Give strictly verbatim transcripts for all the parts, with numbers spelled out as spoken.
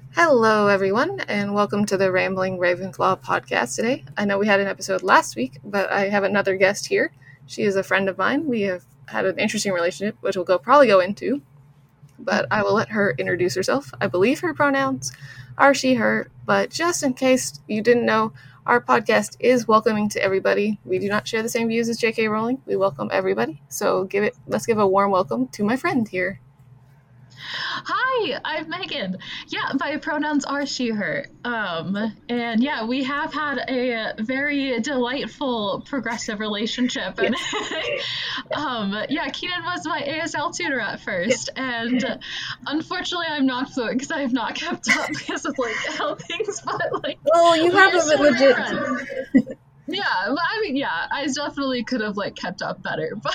Hello, everyone, and welcome to the Rambling Ravenclaw podcast today. I know we had an episode last week, but I have another guest here. She is a friend of mine. We have had an interesting relationship, which we'll go probably go into, but I will let her introduce herself. I believe her pronouns are she, her, but just in case you didn't know, our podcast is welcoming to everybody. We do not share the same views as J K Rowling. We welcome everybody. So give it. Let's give a warm welcome to my friend here. Hi, I'm Megan. Yeah, my pronouns are she, her. Um, and yeah, we have had a very delightful progressive relationship. And um, yeah, Keenan was my A S L tutor at first. And unfortunately, I'm not fluent because I have not kept up because of like how things, but like. Well, you have a legit. Yeah, I mean, yeah, I definitely could have like kept up better, but.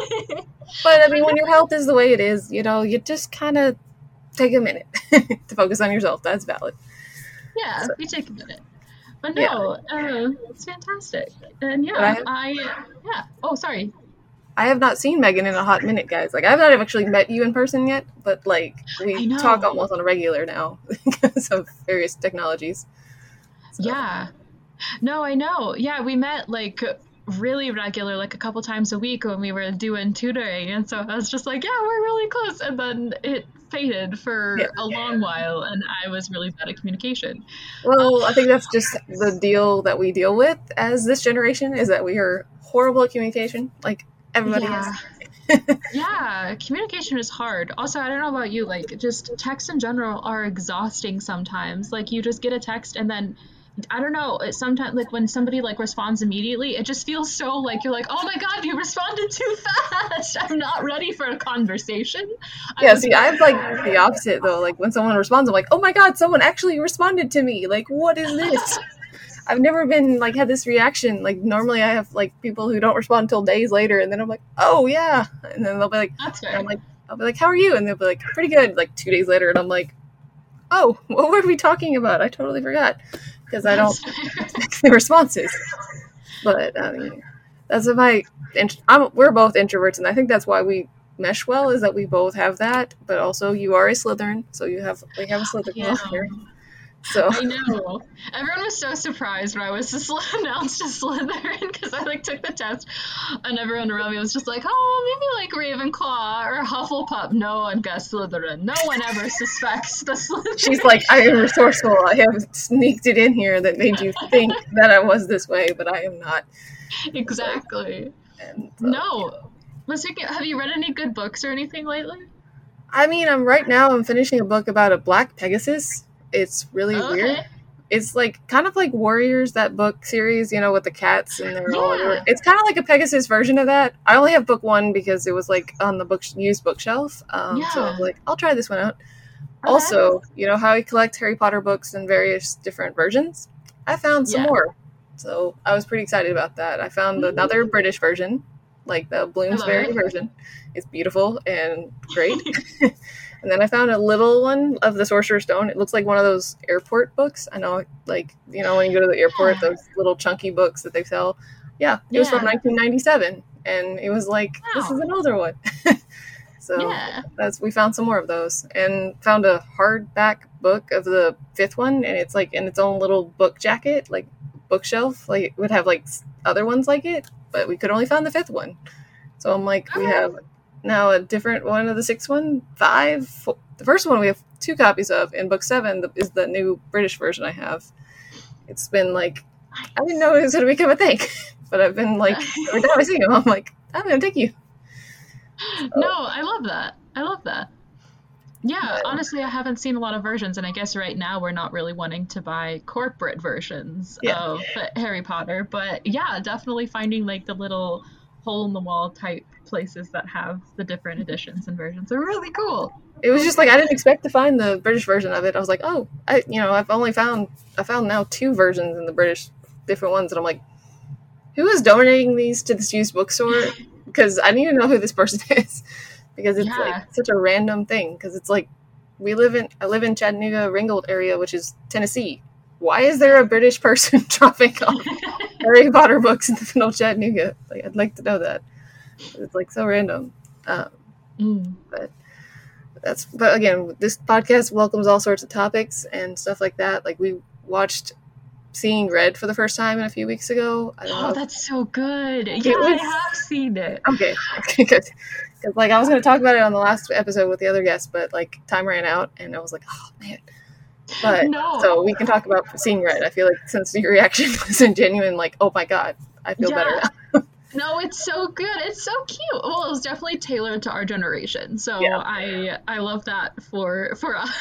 But I mean, when your health is the way it is, you know, you just kind of take a minute to focus on yourself. That's valid. Yeah, so. We take a minute. But no, yeah. uh, it's fantastic. And yeah, I, have, I, yeah. Oh, sorry. I have not seen Megan in a hot minute, guys. Like, I've not actually met you in person yet, but like, we talk almost on a regular now because of various technologies. So. Yeah. No, I know. Yeah, we met like really regular, like a couple times a week when we were doing tutoring, and so I was just like, yeah, we're really close, and then it faded for yeah. a long while, and I was really bad at communication. Well, I think that's just the deal that we deal with as this generation, is that we are horrible at communication, like everybody yeah. is. Yeah, communication is hard. Also, I don't know about you, like just texts in general are exhausting sometimes. Like you just get a text and then I don't know, sometimes like when somebody like responds immediately, it just feels so like you're like, oh my god, you responded too fast. I'm not ready for a conversation. Yeah, I see, I have like the opposite though. Like when someone responds, I'm like, oh my god, someone actually responded to me. Like, what is this? I've never been like had this reaction. Like normally I have like people who don't respond until days later, and then I'm like, oh yeah, and then they'll be like, that's fair. I'm like, I'll be like, how are you? And they'll be like, pretty good. Like two days later, and I'm like, oh, what were we talking about? I totally forgot. Because I don't expect the responses. But, I mean, that's my... I'm, we're both introverts, and I think that's why we mesh well, is that we both have that, but also you are a Slytherin, so you have we have a Slytherin yeah. here. So. I know. Everyone was so surprised when I was just announced as Slytherin, because I, like, took the test, and everyone around me was just like, oh, maybe, like, Ravenclaw or Hufflepuff. No one guessed Slytherin. No one ever suspects the Slytherin. She's like, I am resourceful. I have sneaked it in here that made you think that I was this way, but I am not. Exactly. And so, no. Yeah. Let's take it. Have you read any good books or anything lately? I mean, I'm right now, I'm finishing a book about a black Pegasus. It's really okay. weird. It's like kind of like Warriors, that book series, you know, with the cats and they're yeah. all over. It's kind of like a Pegasus version of that. I only have book one because it was like on the book used bookshelf. Um, yeah. So I was like, I'll try this one out. Okay. Also, you know how I collect Harry Potter books in various different versions? I found some yeah. more. So I was pretty excited about that. I found mm-hmm. another British version, like the Bloomsbury version. It's beautiful and great. And then I found a little one of the Sorcerer's Stone. It looks like one of those airport books. I know, like, you know, when you go to the airport, yeah. those little chunky books that they sell. Yeah, it yeah. was from nineteen ninety-seven. And it was like, wow. This is an older one. So yeah. that's we found some more of those. And found a hardback book of the fifth one. And it's like in its own little book jacket, like bookshelf. Like it would have like other ones like it. But we could only find the fifth one. So I'm like, okay. we have... Now a different one of the sixth one, five. Four. The first one we have two copies of, and book seven is the new British version I have. It's been like, I didn't know it was going to become a thing, but I've been like, every time I see him, I'm like, I'm going to take you. So. No, I love that. I love that. Yeah, yeah, honestly, I haven't seen a lot of versions, and I guess right now we're not really wanting to buy corporate versions yeah. of Harry Potter, but yeah, definitely finding like the little hole-in-the-wall type places that have the different editions and versions are really cool. It was just like I didn't expect to find the British version of it. I was like, oh, I you know I've only found I found now two versions in the British different ones, and I'm like, who is donating these to this used bookstore? Because I need to know who this person is, because it's yeah. like such a random thing. Because it's like we live in I live in Chattanooga, Ringgold area, which is Tennessee. Why is there a British person dropping off Harry Potter books in the middle of Chattanooga? Like, I'd like to know that. It's like so random. Um, mm. But that's, but again, this podcast welcomes all sorts of topics and stuff like that. Like, we watched Seeing Red for the first time a few weeks ago. I don't Oh, know. that's so good. It Yeah, I was- have seen it. Okay, okay, good. Because, like, I was going to talk about it on the last episode with the other guests, but, like, time ran out, and I was like, oh, man. But, No. so we can talk about Seeing Red. I feel like since your reaction was a genuine, like, oh my god, I feel Yeah. better now. No, it's so good. It's so cute. Well, it was definitely tailored to our generation, so Yeah. I I love that for for us.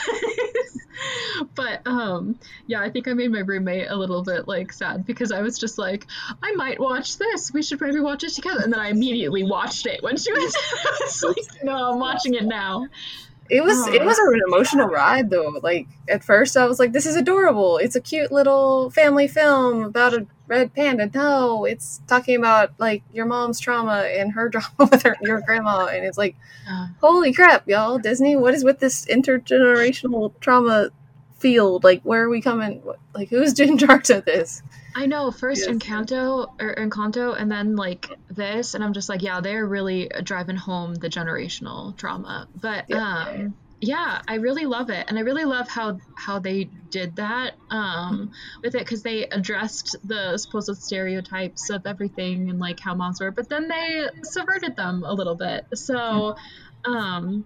But um, yeah, I think I made my roommate a little bit like sad because I was just like, I might watch this. We should maybe watch it together. And then I immediately watched it when she was, I was like, no, I'm watching it now. It was Oh. it was an emotional ride though. Like at first I was like, this is adorable. It's a cute little family film about a red panda. No, it's talking about like your mom's trauma and her drama with her your grandma, and it's like, Yeah. holy crap, y'all, Disney, what is with this intergenerational trauma field? Like, where are we coming? What- Like, who's in charge of this? I know, first Yes. Encanto or Encanto and then like this, and I'm just like, yeah, they're really driving home the generational trauma. But Yeah. um yeah, I really love it, and I really love how how they did that um with it, because they addressed the supposed stereotypes of everything and like how moms were, but then they subverted them a little bit. So um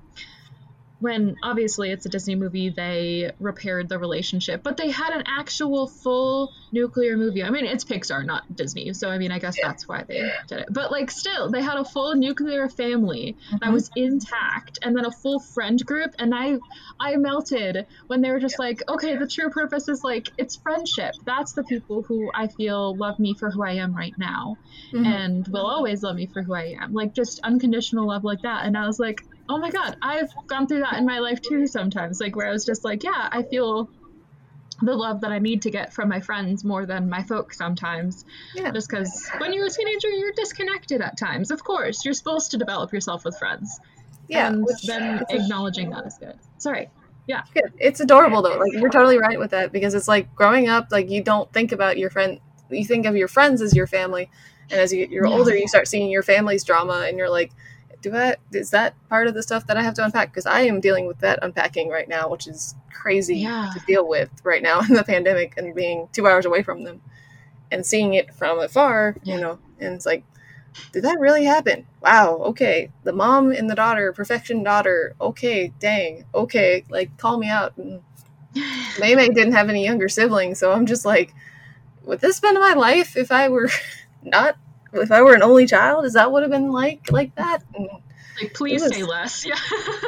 when obviously it's a Disney movie, they repaired the relationship, but they had an actual full nuclear movie. I mean, it's Pixar, not Disney, so I mean, I guess Yeah. that's why they did it. But like, still, they had a full nuclear family that Mhm. was intact, and then a full friend group. And I, I melted when they were just like, okay, the true purpose is like it's friendship. That's the people who I feel love me for who I am right now, Mhm. and will always love me for who I am. Like just unconditional love like that. And I was like, oh my god, I've gone through that in my life too sometimes, like where I was just like, yeah, I feel the love that I need to get from my friends more than my folks sometimes. Yeah. Just because when you're a teenager, you're disconnected at times. Of course, you're supposed to develop yourself with friends. Yeah, And which- then it's a- acknowledging that is good. Sorry. Yeah. Good. It's adorable though. Like, you're totally right with that, because it's like growing up, like, you don't think about your friend. You think of your friends as your family, and as you, you're Yeah. older, you start seeing your family's drama, and you're like, do I? Is that part of the stuff that I have to unpack? Because I am dealing with that unpacking right now, which is crazy Yeah. to deal with right now in the pandemic and being two hours away from them and seeing it from afar. Yeah. You know, and it's like, did that really happen? Wow. Okay. The mom and the daughter, perfection daughter. Okay. Dang. Okay. Like, call me out. And Maymay didn't have any younger siblings, so I'm just like, would this been my life if I were not, if I were an only child? Is that would have been like like that? And Like, please It was- say less. Yeah.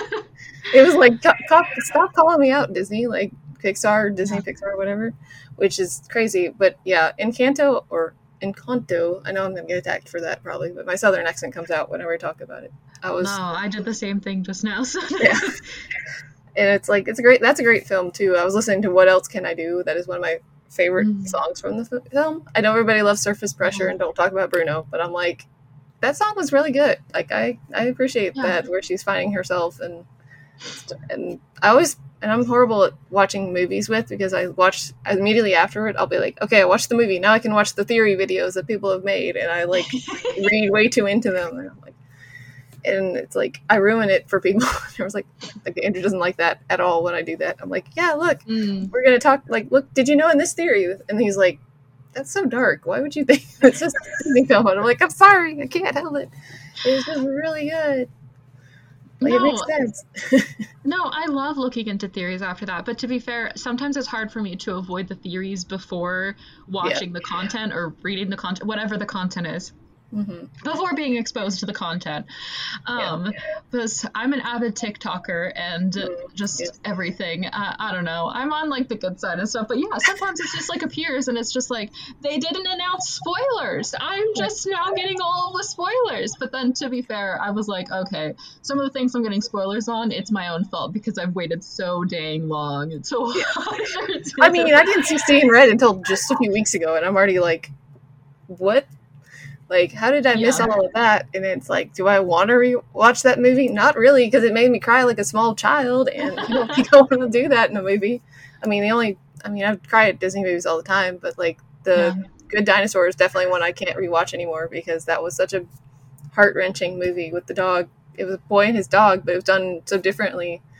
it was like, co- co- stop calling me out, Disney, like Pixar, Disney, Yeah. Pixar, whatever, which is crazy. But yeah, Encanto or Encanto, I know I'm gonna get attacked for that probably, but my southern accent comes out whenever I talk about it. I was. No, I did the same thing just now. So. Yeah. And it's like, it's a great, that's a great film too. I was listening to What Else Can I Do? That is one of my favorite Mm. songs from the f- film. I know everybody loves Surface Pressure and Don't Talk About Bruno, but I'm like, that song was really good. Like, I, I appreciate Yeah. that, where she's finding herself. And, and I always, and I'm horrible at watching movies with, because I watch immediately afterward, I'll be like, okay, I watched the movie. Now I can watch the theory videos that people have made. And I like read way too into them. And I'm like, and it's like, I ruin it for people. I was like, like, Andrew doesn't like that at all when I do that. I'm like, yeah, look, Mm. we're going to talk, like, look, did you know in this theory? And he's like, that's so dark. Why would you think it's just a Disney film? And I'm like, I'm sorry, I can't help it. It was just really good. Like, it No. makes sense. No, I love looking into theories after that. But to be fair, sometimes it's hard for me to avoid the theories before watching the content or reading the content, whatever the content is, hmm before being exposed to the content. Um, because I'm an avid TikToker and Mm, just yeah. everything. Uh, I don't know. I'm on like the good side and stuff, but yeah, sometimes it's just like appears and it's just like they didn't announce spoilers. I'm just now getting all the spoilers. But then to be fair, I was like, okay, some of the things I'm getting spoilers on, it's my own fault because I've waited so dang long and so hard. I mean, I didn't see Seeing Red until just a few weeks ago, and I'm already like, what? Like, how did I miss Yeah. all of that? And it's like, do I want to re-watch that movie? Not really, because it made me cry like a small child, and I don't think I want to do that in a movie. I mean, the only, I mean, I cry at Disney movies all the time, but like the Yeah. Good Dinosaur is definitely one I can't rewatch anymore, because that was such a heart wrenching movie with the dog. It was a boy and his dog, but it was done so differently.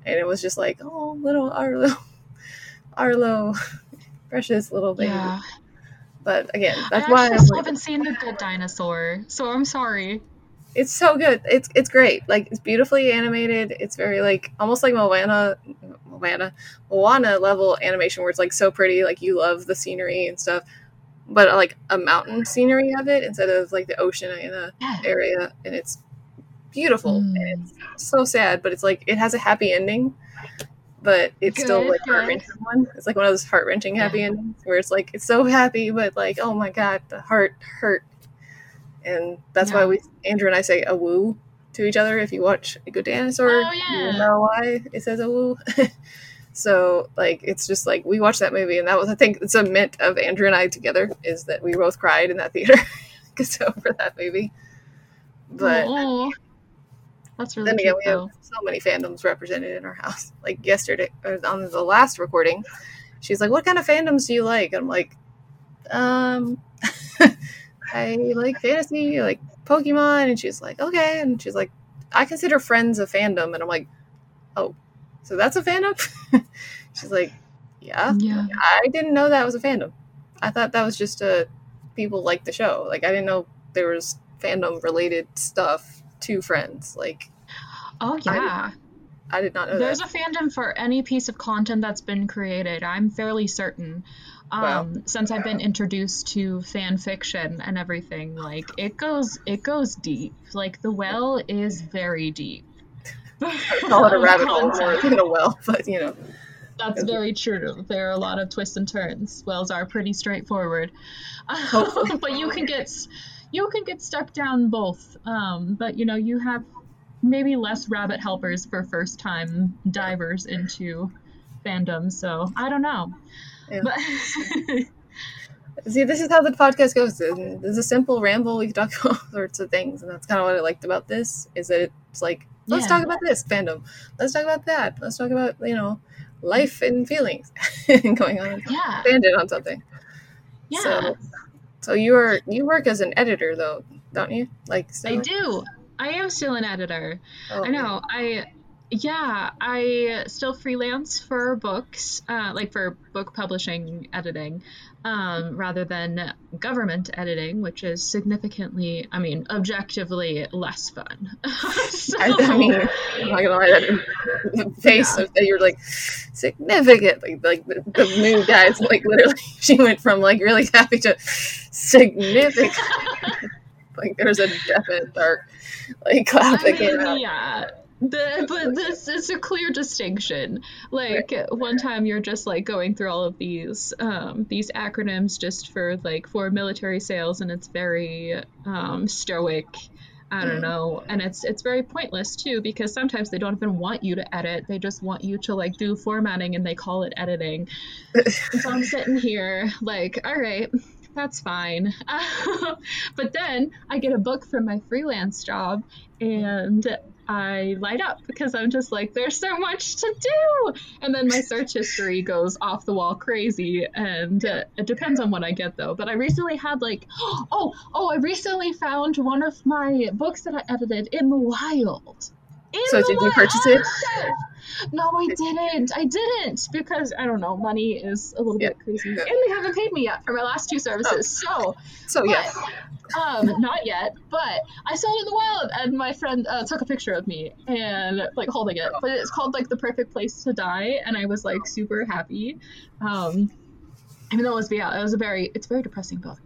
and it was just like, oh, little Arlo, Arlo, precious little baby. Yeah. But again, that's I why I actually still haven't seen The Good Dinosaur, so I'm sorry. It's so good. It's it's great. Like, it's beautifully animated. It's very like almost like Moana, Moana, Moana level animation where it's like so pretty. Like, you love the scenery and stuff, but like a mountain scenery of it instead of like the ocean in a Yeah. area, and it's beautiful. Mm. And it's so sad, but it's like it has a happy ending, but it's Good, still like good. heart wrenching one. It's like one of those heart wrenching happy Yeah. endings where it's like it's so happy, but like, oh my god, the heart hurt. And that's Yeah. why we, Andrew and I, say a woo to each other. If you watch A Good Dinosaur, Oh, you yeah. will know why it says a woo. So, like, it's just like we watched that movie, and that was, I think, it's a mint of Andrew and I together is that we both cried in that theater so for that movie. But Oh, that's really then again, cute, we though. have so many fandoms represented in our house. Like yesterday, or on the last recording, she's like, "What kind of fandoms do you like?" And I'm like, um. I like fantasy, I like Pokemon, and she's like, okay, and she's like, I consider Friends a fandom, and I'm like, oh, so that's a fandom? She's like, yeah, Yeah. I didn't know that was a fandom. I thought that was just a people like the show. Like, I didn't know there was fandom related stuff to Friends. Like, Oh, yeah. I did not know There's that. a fandom for any piece of content that's been created. I'm fairly certain. Um, Wow. Since I've been introduced to fan fiction and everything, like it goes, it goes deep. Like the well is very deep. I call it a of rabbit hole more content. than a well, but you know. That's very true. There are a lot of twists and turns. Wells are pretty straightforward, Hopefully. but you can get you can get stuck down both. Um, but you know you have maybe less rabbit helpers for first time divers into fandom. So I don't know. Yeah. But See, this is how the podcast goes. It's a simple ramble. We can talk about all sorts of things, and that's kind of what I liked about this. Is that it's like, let's Yeah. talk about this fandom. Let's talk about that. Let's talk about, you know, life and feelings going on. Yeah. Expanded on something. Yeah. So, so you are you work as an editor though, don't you? Like, so, I do. I am still an editor. oh, I know. I yeah, I still freelance for books, uh, like for book publishing editing, um, rather than government editing, which is significantly, I mean, objectively less fun. So, I, I mean, I'm not gonna lie, that the face Yeah. of that you're like significant, like like the, the new guys, like literally, she went from like really happy to significant. Like there's a definite dark like cloud I that came mean, out. yeah. The, but this is a clear distinction. Like one time you're just like going through all of these um, these acronyms just for like for military sales, and it's very um, stoic. I don't know, and it's it's very pointless too, because sometimes they don't even want you to edit. They just want you to like do formatting, and they call it editing. So I'm sitting here like, all right, that's fine. But then I get a book from my freelance job, and I light up because I'm just like, there's so much to do. And then my search history goes off the wall crazy. And uh, it depends on what I get though. But I recently had like, oh, oh, I recently found one of my books that I edited in the wild. In So the did you wild. purchase it? Oh, no, I didn't. I didn't because I don't know. Money is a little Yeah. bit crazy, and they haven't paid me yet for my last two services. So, So but, yeah, um, not yet. But I saw it in the wild, and my friend uh, took a picture of me and like holding it. But it's called like The Perfect Place to Die, and I was like super happy. Um, even though it was yeah, it was a very it's a very depressing book.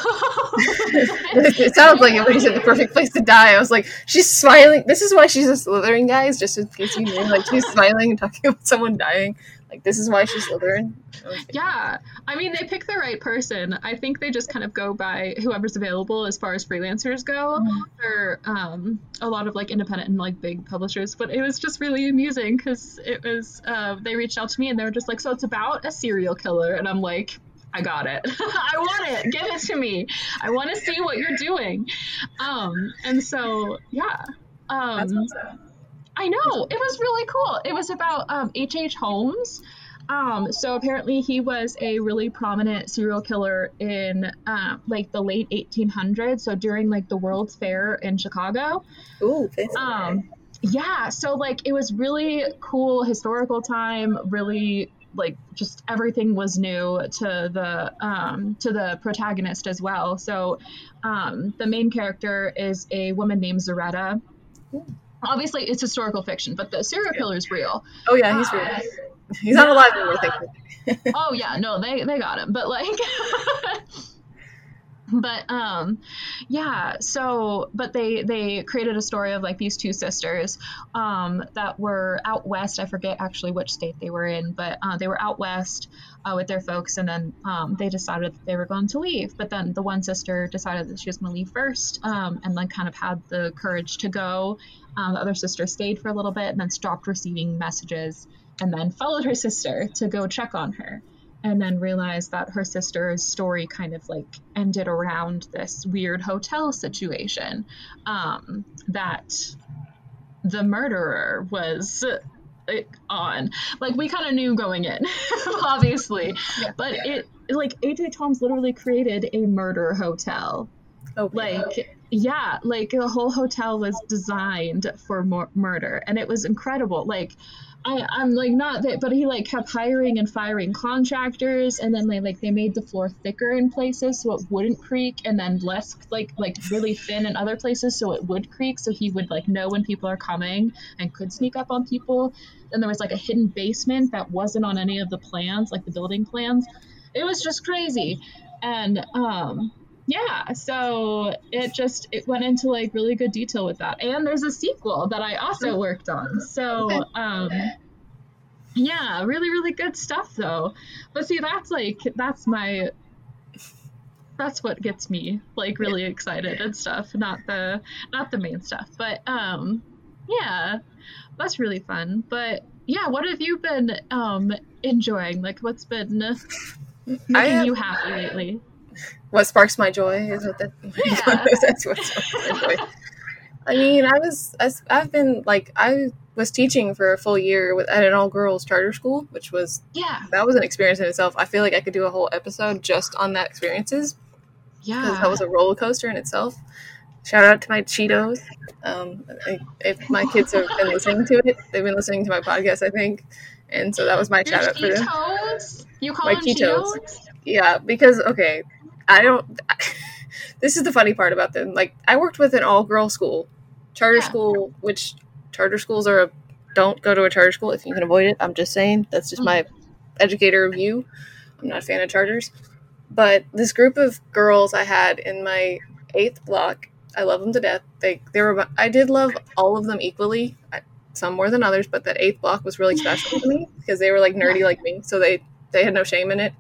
it sounds like it when you said the perfect place to die. I was like, she's smiling. This is why she's a Slytherin, guys. Just in case you knew, like she's smiling and talking about someone dying. Like this is why she's Slytherin. Okay. Yeah, I mean, they pick the right person. I think they just kind of go by whoever's available as far as freelancers go, Mhm. or um, a lot of like independent and like big publishers. But it was just really amusing because it was uh, they reached out to me and they were just like, so it's about a serial killer, and I'm like, I got it. I want it. Give it to me. I want to see what you're doing. Um, and so yeah. Um, That's awesome. I know, it was really cool. It was about um, H H. Holmes. Um, so apparently he was a really prominent serial killer in uh, like the late eighteen hundreds. So during like the World's Fair in Chicago. Ooh, fancy. Um, yeah, so like it was really cool historical time, really like just everything was new to the um to the protagonist as well. So um the main character is a woman named Zaretta. Obviously it's historical fiction, but the serial killer is real. Oh yeah, he's real. Uh, he's not yeah. alive anymore, thankfully. Oh yeah, no, they they got him. But like But um yeah, so but they they created a story of like these two sisters um that were out west. I forget actually which state they were in, but uh, they were out west uh, with their folks, and then um they decided that they were going to leave. But then the one sister decided that she was going to leave first, um and then kind of had the courage to go. Um, the other sister stayed for a little bit and then stopped receiving messages, and then followed her sister to go check on her. And then realized that her sister's story kind of like ended around this weird hotel situation um, that the murderer was on. Like we kind of knew going in, obviously, yeah. But it like A J Thomas literally created a murder hotel. Okay. Like yeah, like the whole hotel was designed for mor- murder, and it was incredible. Like. I, I'm like not that, but he like kept hiring and firing contractors, and then they like they made the floor thicker in places so it wouldn't creak, and then less like like really thin in other places so it would creak, so he would like know when people are coming and could sneak up on people. Then there was like a hidden basement that wasn't on any of the plans, like the building plans. It was just crazy. And um yeah, so it just it went into like really good detail with that. And there's a sequel that I also worked on. So um yeah, really, really good stuff though. But see, that's like that's my that's what gets me like really excited and stuff, not the not the main stuff. But um yeah, that's really fun. But yeah, what have you been um enjoying? Like what's been making have- you happy lately? What sparks my joy is what that. Yeah. That's what sparks my joy. I mean, I was I, I've been like I was teaching for a full year with, at an all girls charter school, which was yeah that was an experience in itself. I feel like I could do a whole episode just on that experiences. Yeah, because that was a roller coaster in itself. Shout out to my Cheetos. Um, I, if my kids have been listening to it, they've been listening to my podcast, I think, and so that was my Your shout out for them. Cheetos? You call my them Cheetos? Cheetos? Yeah, because okay. I don't. This is the funny part about them. Like, I worked with an all-girl school, charter yeah. school, which charter schools are a. Don't go to a charter school if you can avoid it. I'm just saying. That's just mm. my educator view. I'm not a fan of charters. But this group of girls I had in my eighth block, I love them to death. They they were. I did love all of them equally. I, some more than others, but that eighth block was really special to me because they were like nerdy like me, so they they had no shame in it.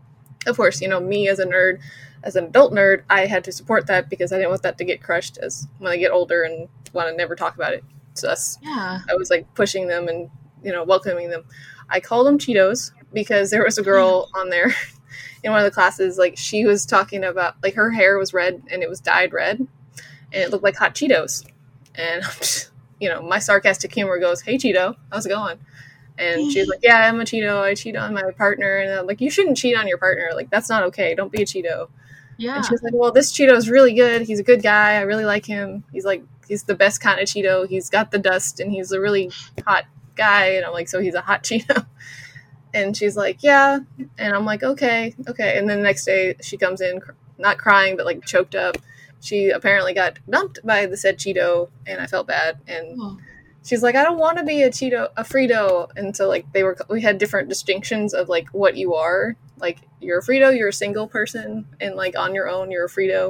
Of course, you know, me as a nerd, as an adult nerd, I had to support that because I didn't want that to get crushed as when I get older and want to never talk about it. So that's, yeah. I was like pushing them and, you know, welcoming them. I called them Cheetos because there was a girl on there in one of the classes, like she was talking about, like her hair was red and it was dyed red and it looked like hot Cheetos. And, just, you know, my sarcastic humor goes, "Hey Cheeto, how's it going?" And she was like, "Yeah, I'm a Cheeto. I cheat on my partner." And I'm like, "You shouldn't cheat on your partner. Like, that's not okay. Don't be a Cheeto." Yeah. And she was like, "Well, this Cheeto is really good. He's a good guy. I really like him. He's like, he's the best kind of Cheeto. He's got the dust and he's a really hot guy." And I'm like, "So he's a hot Cheeto?" And she's like, "Yeah." And I'm like, okay, okay. And then the next day she comes in, cr- not crying, but like choked up. She apparently got dumped by the said Cheeto and I felt bad. And oh. She's like, "I don't want to be a Cheeto, a Frito." And so like they were, we had different distinctions of like what you are. Like you're a Frito, you're a single person, and like on your own, you're a Frito.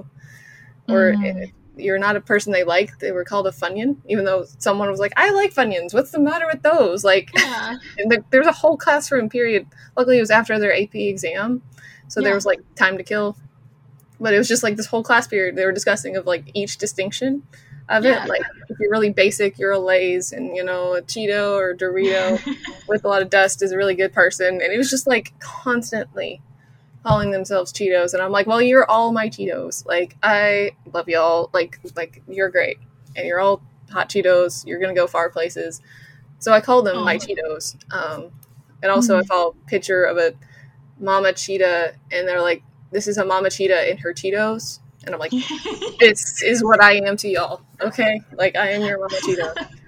Or mm. you're not a person they like. They were called a Funyun, even though someone was like, "I like Funyuns. What's the matter with those?" Like, yeah. And the, there was a whole classroom period. Luckily, it was after their A P exam, so yeah. there was like time to kill. But it was just like this whole class period. They were discussing of like each distinction of yeah. it. Like if you're really basic, you're a Lay's, and you know a Cheeto or Dorito with a lot of dust is a really good person. And it was just like constantly calling themselves Cheetos, and I'm like, well, you're all my Cheetos. Like I love y'all. Like like you're great, and you're all hot Cheetos. You're gonna go far places. So I call them oh. my Cheetos. Um, and also mm-hmm. I follow a picture of a mama cheetah, and they're like, "This is a mama cheetah in her Cheetos." And I'm like, "This is what I am to y'all, okay? Like, I am your mama cheetah."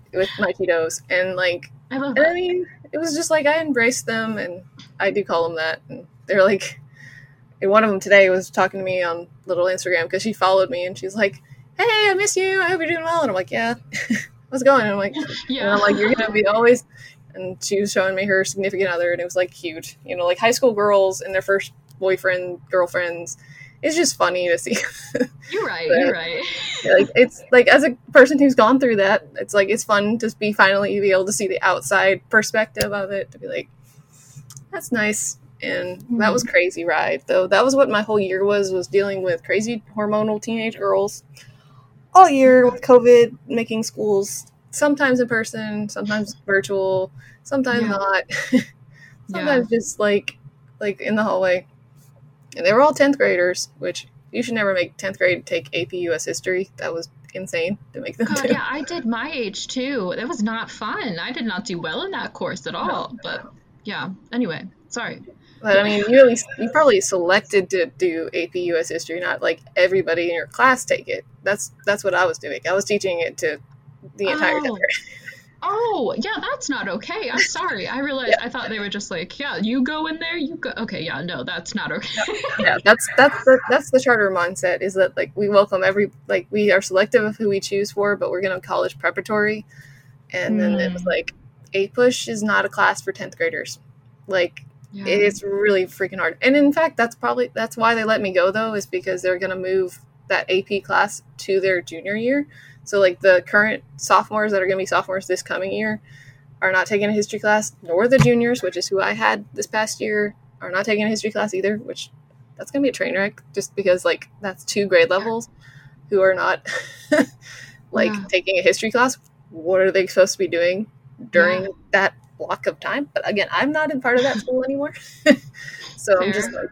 with my Cheetos, and like, I love and that. I mean, it was just like I embraced them, and I do call them that. And they're like, and one of them today was talking to me on little Instagram because she followed me, and she's like, "Hey, I miss you. I hope you're doing well." And I'm like, "Yeah, how's it going?" And I'm like, Yeah. and I'm like, "You're gonna be always." And she was showing me her significant other, and it was like huge, you know, like high school girls and their first boyfriend, girlfriends. It's just funny to see. You're right. But, you're right. like, it's like, as a person who's gone through that, it's like it's fun to be finally be able to see the outside perspective of it, to be like, that's nice. And mm-hmm. that was crazy ride, though. That was what my whole year was was dealing with crazy hormonal teenage girls all year with COVID, making schools sometimes in person, sometimes virtual, sometimes yeah. not. Sometimes yeah. just like like in the hallway. And they were all tenth graders, which you should never make tenth grade take A P U S history. That was insane to make them God, do. Yeah, I did my age too. It was not fun. I did not do well in that course at all. No. But yeah, anyway, sorry. But I mean, you at least you probably selected to do A P U S history, not like everybody in your class take it. That's that's what I was doing. I was teaching it to the entire oh. tenth grade. Oh, yeah, that's not okay. I'm sorry. I realized yeah. I thought they were just like, yeah, you go in there, you go. Okay, yeah, no, that's not okay. yeah, yeah, that's that's the that's the charter mindset, is that like we welcome every like we are selective of who we choose for, but we're gonna college preparatory. And then mm. it was like A push is not a class for tenth graders. Like yeah. it's really freaking hard. And in fact, that's probably that's why they let me go though, is because they're gonna move that A P class to their junior year. So, like, the current sophomores that are going to be sophomores this coming year are not taking a history class, nor the juniors, which is who I had this past year, are not taking a history class either, which that's going to be a train wreck, just because, like, that's two grade levels who are not, like, yeah. taking a history class. What are they supposed to be doing during yeah. that block of time? But, again, I'm not in part of that school anymore. So Fair. I'm just like,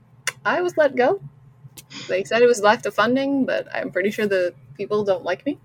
I was let go. They said it was lack of funding, but I'm pretty sure the people don't like me.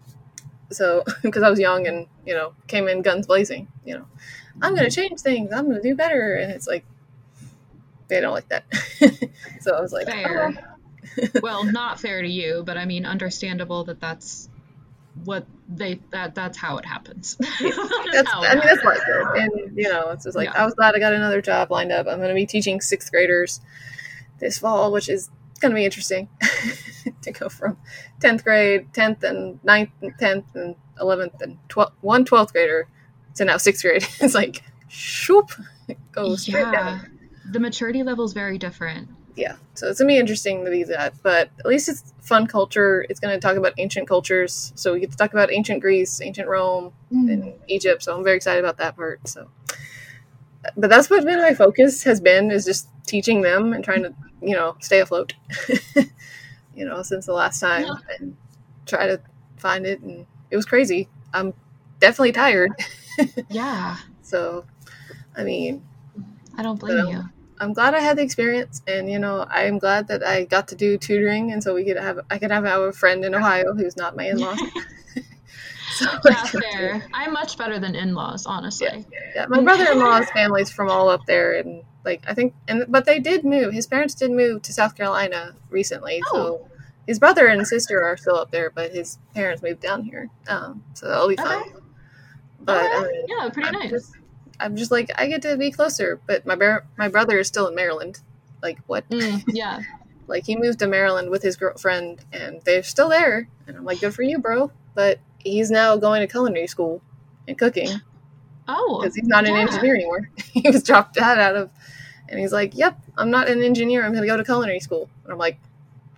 So, because I was young and, you know, came in guns blazing, you know, I'm going to change things. I'm going to do better. And it's like, they don't like that. So I was like, fair. Oh. Well, not fair to you, but I mean, understandable that that's what they, that that's how it happens. that's, that's how I mean, happens. That's like it. And, you know, it's just like, yeah. I was glad I got another job lined up. I'm going to be teaching sixth graders this fall, which is going to be interesting to go from tenth grade, tenth and ninth and tenth and eleventh and twelfth, one twelfth grader to now sixth grade. It's like, shoop, it goes straight yeah. down. The maturity level is very different. Yeah, so it's going to be interesting to be that, but at least it's fun culture. It's going to talk about ancient cultures, so we get to talk about ancient Greece, ancient Rome, mm. and Egypt, so I'm very excited about that part. So, but that's what's been my focus has been, is just teaching them and trying to, you know, stay afloat, you know, since the last time yeah. and try to find it. And it was crazy. I'm definitely tired. Yeah. So, I mean, I don't blame you. I'm glad I had the experience, and, you know, I'm glad that I got to do tutoring. And so we could have, I could have a friend in Ohio who's not my in-laws. So yeah, fair. I'm much better than in-laws, honestly. Yeah, yeah. My brother-in-law's family's from all up there, and like I think, and but they did move. His parents did move to South Carolina recently, oh. so his brother and sister are still up there, but his parents moved down here. Um, so that'll be fun. Okay. But okay. I mean, yeah, pretty I'm nice. Just, I'm just like I get to be closer, but my bar- my brother is still in Maryland. Like what? Mm, yeah. Like he moved to Maryland with his girlfriend, and they're still there. And I'm like, good for you, bro. But he's now going to culinary school and cooking. Oh, because he's not yeah. an engineer anymore. He was dropped that out of, and he's like, "Yep, I'm not an engineer. I'm going to go to culinary school." And I'm like,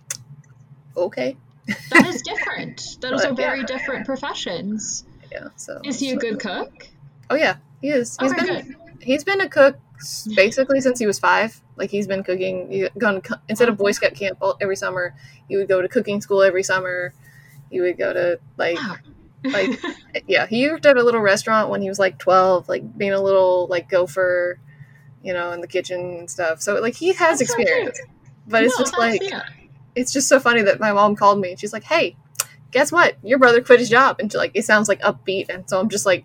"Okay." That is different. Those But, are very yeah. different professions. Yeah. So Is he a good cook? Oh yeah, he is. He's Okay, been good. he's been a cook basically since he was five. Like he's been cooking. He gone co- instead of Boy Scout camp all- every summer, he would go to cooking school every summer. He would go to like. Wow. Like, yeah, he worked at a little restaurant when he was like twelve, like being a little like gopher, you know, in the kitchen and stuff. So like he has That's so experience, cute. but it's No, just that's- like yeah. it's just so funny that my mom called me and she's like, "Hey, guess what? Your brother quit his job," and she, like it sounds like upbeat, and so I'm just like,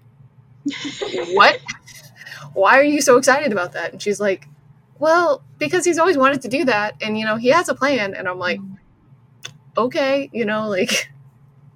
"What? Why are you so excited about that?" And she's like, "Well, because he's always wanted to do that, and you know he has a plan." And I'm like, "Okay, you know, like."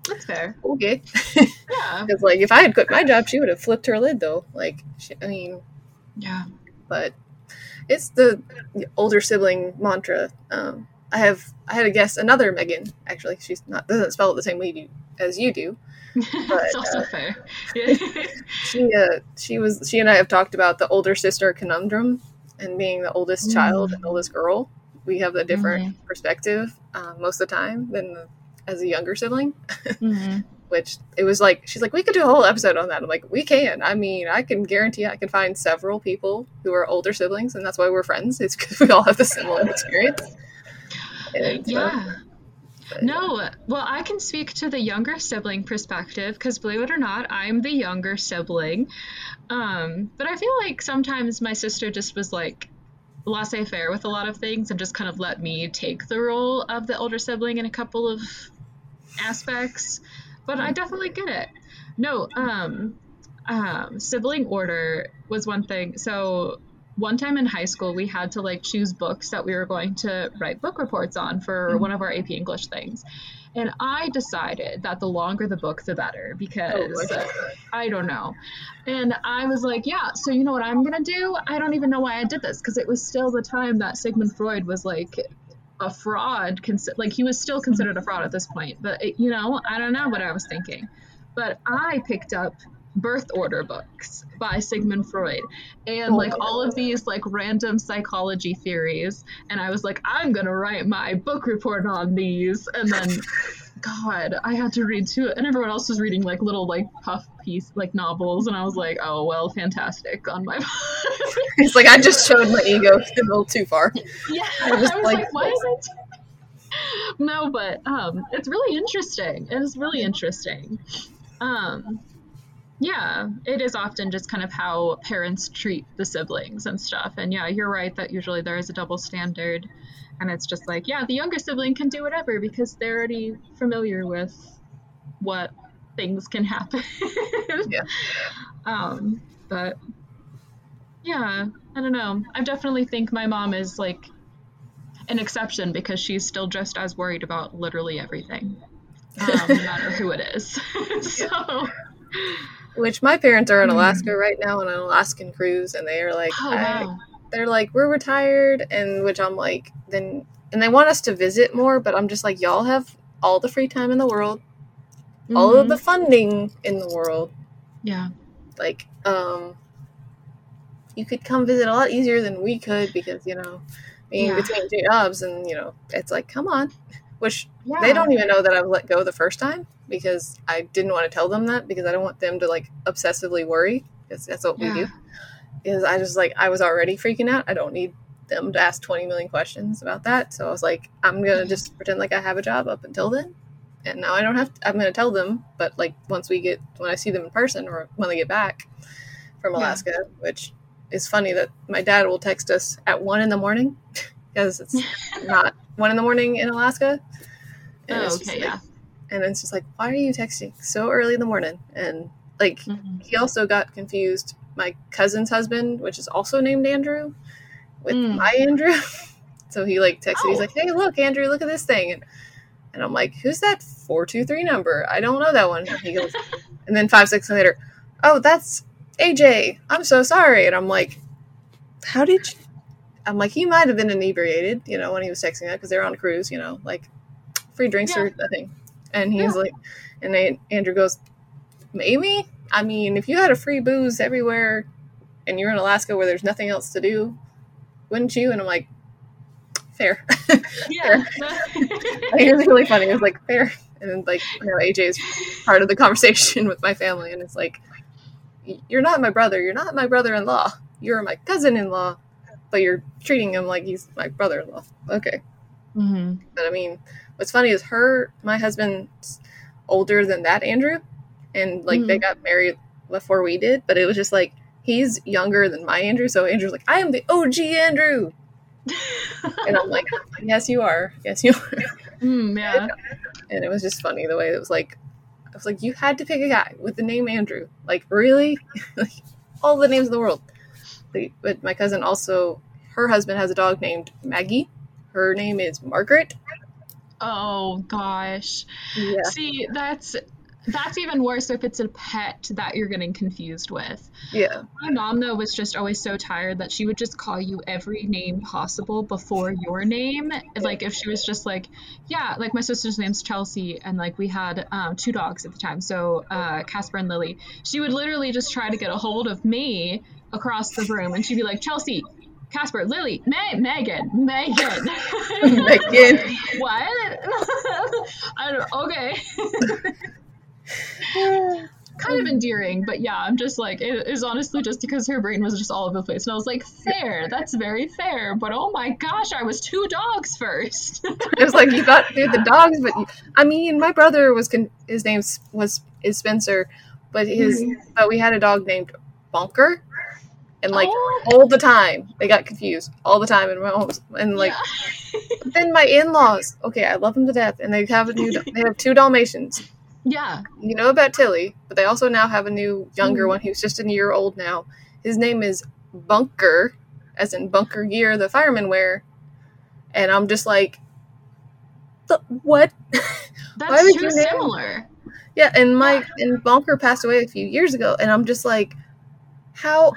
That's fair. Okay. Yeah. Because, like, if I had quit my job, she would have flipped her lid, though. Like, she, I mean... Yeah. But it's the older sibling mantra. Um, I have... I had a guest, another Megan, actually. She's not... doesn't spell it the same way you, as you do. But, it's also uh, fair. Yeah. she, uh, she was... She and I have talked about the older sister conundrum and being the oldest mm. child and oldest girl. We have a different mm-hmm. perspective uh, most of the time than the, as a younger sibling. Mm-hmm. Which it was like, she's like, we could do a whole episode on that. I'm like, we can. I mean, I can guarantee I can find several people who are older siblings, and that's why we're friends. It's because we all have the similar experience. And, yeah. Uh, no, well, I can speak to the younger sibling perspective because, believe it or not, I'm the younger sibling. Um, but I feel like sometimes my sister just was like laissez-faire with a lot of things and just kind of let me take the role of the older sibling in a couple of aspects. But I definitely get it. No, um, um, sibling order was one thing. So one time in high school, we had to like choose books that we were going to write book reports on for mm-hmm. one of our A P English things. And I decided that the longer the book, the better, because oh, uh, I don't know. And I was like, yeah, so you know what I'm going to do? I don't even know why I did this, because it was still the time that Sigmund Freud was like a fraud, like he was still considered a fraud at this point, but it, you know, I don't know what I was thinking, but I picked up birth order books by Sigmund Freud and like all of these like random psychology theories, and I was like, I'm gonna write my book report on these, and then God, I had to read too, and everyone else was reading like little like puff piece like novels, and I was like, oh well, fantastic on my part. It's like I just showed my ego a little too far. Yeah, I was, I was like, like, why is it? No, but um, it's really interesting. It is really interesting. Um, yeah, it is often just kind of how parents treat the siblings and stuff. And yeah, you're right that usually there is a double standard. And it's just like, yeah, the younger sibling can do whatever because they're already familiar with what things can happen. Yeah. Um, but yeah, I don't know. I definitely think my mom is like an exception because she's still just as worried about literally everything, um, no matter who it is. So, which my parents are in Alaska right now on an Alaskan cruise, and they are like, oh, wow. I, they're like, we're retired, and which I'm like, then, and they want us to visit more, but I'm just like, y'all have all the free time in the world, mm-hmm. all of the funding in the world. Yeah. Like, um, you could come visit a lot easier than we could because, you know, being yeah. between two jobs, and, you know, it's like, come on. Which yeah. they don't even know that I let go the first time because I didn't want to tell them that because I don't want them to, like, obsessively worry. Because that's what yeah. we do. Is I just, like, I was already freaking out. I don't need them to ask twenty million questions about that. So I was like, I'm going to just pretend like I have a job up until then. And now I don't have to, I'm going to tell them. But, like, once we get, when I see them in person or when they get back from Alaska, yeah. which is funny that my dad will text us at one in the morning because it's not one in the morning in Alaska. And oh, okay, like, yeah. And it's just like, why are you texting so early in the morning? And, like, mm-hmm. he also got confused. My cousin's husband, which is also named Andrew, with mm. my Andrew. So he like texted, oh. he's like, hey, look, Andrew, look at this thing. And, and I'm like, who's that four two three number? I don't know that one. And he goes, and then five seconds later, oh, that's A J. I'm so sorry. And I'm like, how did you? I'm like, he might have been inebriated, you know, when he was texting that because they're on a cruise, you know, like free drinks yeah. or nothing. And he's yeah. like, and they, Andrew goes, maybe? I mean, if you had a free booze everywhere and you're in Alaska where there's nothing else to do, wouldn't you? And I'm like, fair. Yeah. Like, it was really funny. It was like, fair. And then, like, you know, A J is part of the conversation with my family. And it's like, you're not my brother. You're not my brother-in-law. You're my cousin-in-law. But you're treating him like he's my brother-in-law. Okay. Mm-hmm. But, I mean, what's funny is her, my husband's older than that Andrew. And, like, mm-hmm. they got married before we did, but it was just, like, he's younger than my Andrew, so Andrew's like, I am the O G Andrew! And I'm like, yes, you are. Yes, you are. Mm, yeah. And it was just funny the way it was, like, I was like, you had to pick a guy with the name Andrew. Like, really? Like, all the names in the world. But my cousin also, her husband has a dog named Maggie. Her name is Margaret. Oh gosh. Yeah. See, that's that's even worse if it's a pet that you're getting confused with. Yeah. My mom though was just always so tired that she would just call you every name possible before your name. Like if she was just like, yeah, like my sister's name's Chelsea, and like we had um, two dogs at the time, so uh, Casper and Lily. She would literally just try to get a hold of me across the room, and she'd be like, Chelsea, Casper, Lily, May, Megan, Megan. Megan. What? I don't, okay. Kind of endearing, but yeah, I'm just like, it is honestly just because her brain was just all over the place. And I was like, fair, that's very fair. But oh my gosh, I was two dogs first. It was like, you got through the dogs, but you, I mean, my brother was, con- his name was, is Spencer, but his, mm-hmm. but we had a dog named Bunker. And, like, oh. all the time, they got confused. All the time in my homes. And, like, yeah. Then my in-laws, okay, I love them to death. And they have a new, they have two Dalmatians. Yeah. You know about Tilly, but they also now have a new, younger mm. one who's just a year old now. His name is Bunker, as in bunker gear the firemen wear. And I'm just like, what? That's too similar. Yeah, and my, yeah. and Bunker passed away a few years ago. And I'm just like, how...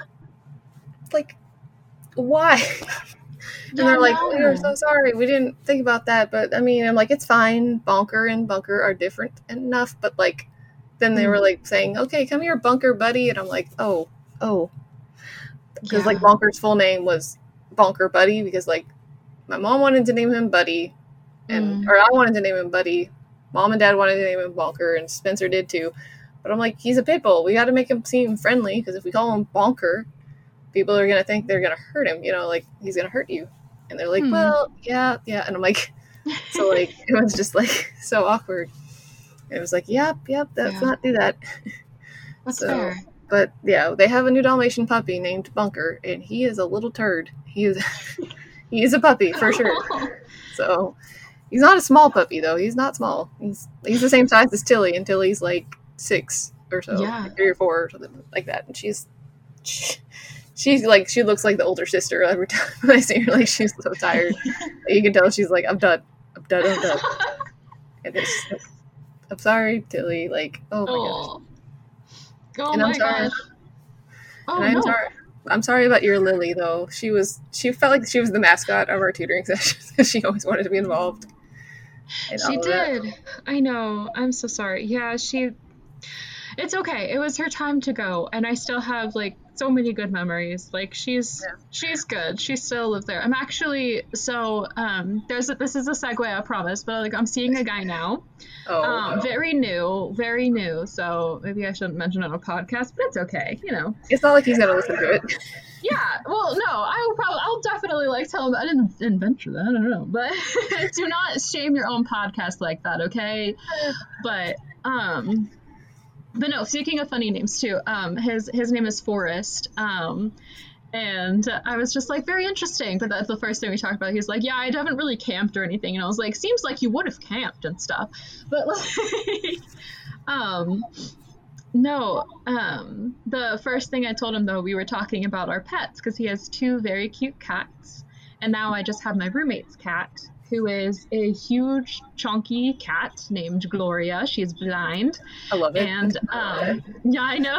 like, why? And yeah, they're like, no. We are so sorry, we didn't think about that. But I mean, I'm like, it's fine. Bonker and Bunker are different enough. But like, then they mm. were like saying, okay, come here, Bunker buddy. And I'm like, oh, oh. Because yeah. like Bonker's full name was Bonker Buddy, because like my mom wanted to name him Buddy, and mm. or I wanted to name him Buddy. Mom and Dad wanted to name him Bonker, and Spencer did too. But I'm like, he's a pit bull. We got to make him seem friendly, because if we call him Bonker, people are going to think they're going to hurt him, you know, like, he's going to hurt you. And they're like, hmm. well, yeah, yeah. And I'm like, so, like, it was just, like, so awkward. And it was like, yep, yep, let's yeah. not do that. That's so, fair. But, yeah, they have a new Dalmatian puppy named Bunker, and he is a little turd. He is, he is a puppy, for sure. So, he's not a small puppy, though. He's not small. He's he's the same size as Tilly, and Tilly's, like, six or so. Yeah. Like three or four or something like that. And she's... She, She's like, she looks like the older sister every time I see her. Like, she's so tired. You can tell she's like, I'm done. I'm done. I'm done. And it's like, I'm sorry, Tilly. Like, oh my oh. gosh. Oh and my I'm sorry. gosh. Oh, and I'm no. sorry. I'm sorry about your Lily, though. She was, she felt like she was the mascot of our tutoring sessions. She always wanted to be involved. She did. That. I know. I'm so sorry. Yeah, she, it's okay. It was her time to go. And I still have, like, so many good memories. Like, she's yeah. she's good. She still lives there. I'm actually so um there's a, this is a segue, I promise, but like I'm seeing a guy now. Oh, um no. very new, very new. So maybe I shouldn't mention it on a podcast, but it's okay, you know. It's not like he's gonna listen to it. Yeah, well, no, I will probably, I'll definitely like tell him I didn't adventure that. I don't know, but do not shame your own podcast like that, okay? But um. But no, speaking of funny names too, um, his his name is Forrest, um, and I was just like, very interesting. But that's the first thing we talked about. He's like, yeah, I haven't really camped or anything, and I was like, seems like you would have camped and stuff, but like, um, no, um, the first thing I told him though, we were talking about our pets because he has two very cute cats, and now I just have my roommate's cat, who is a huge, chunky cat named Gloria. She's blind. I love it. And, um, yeah, I know.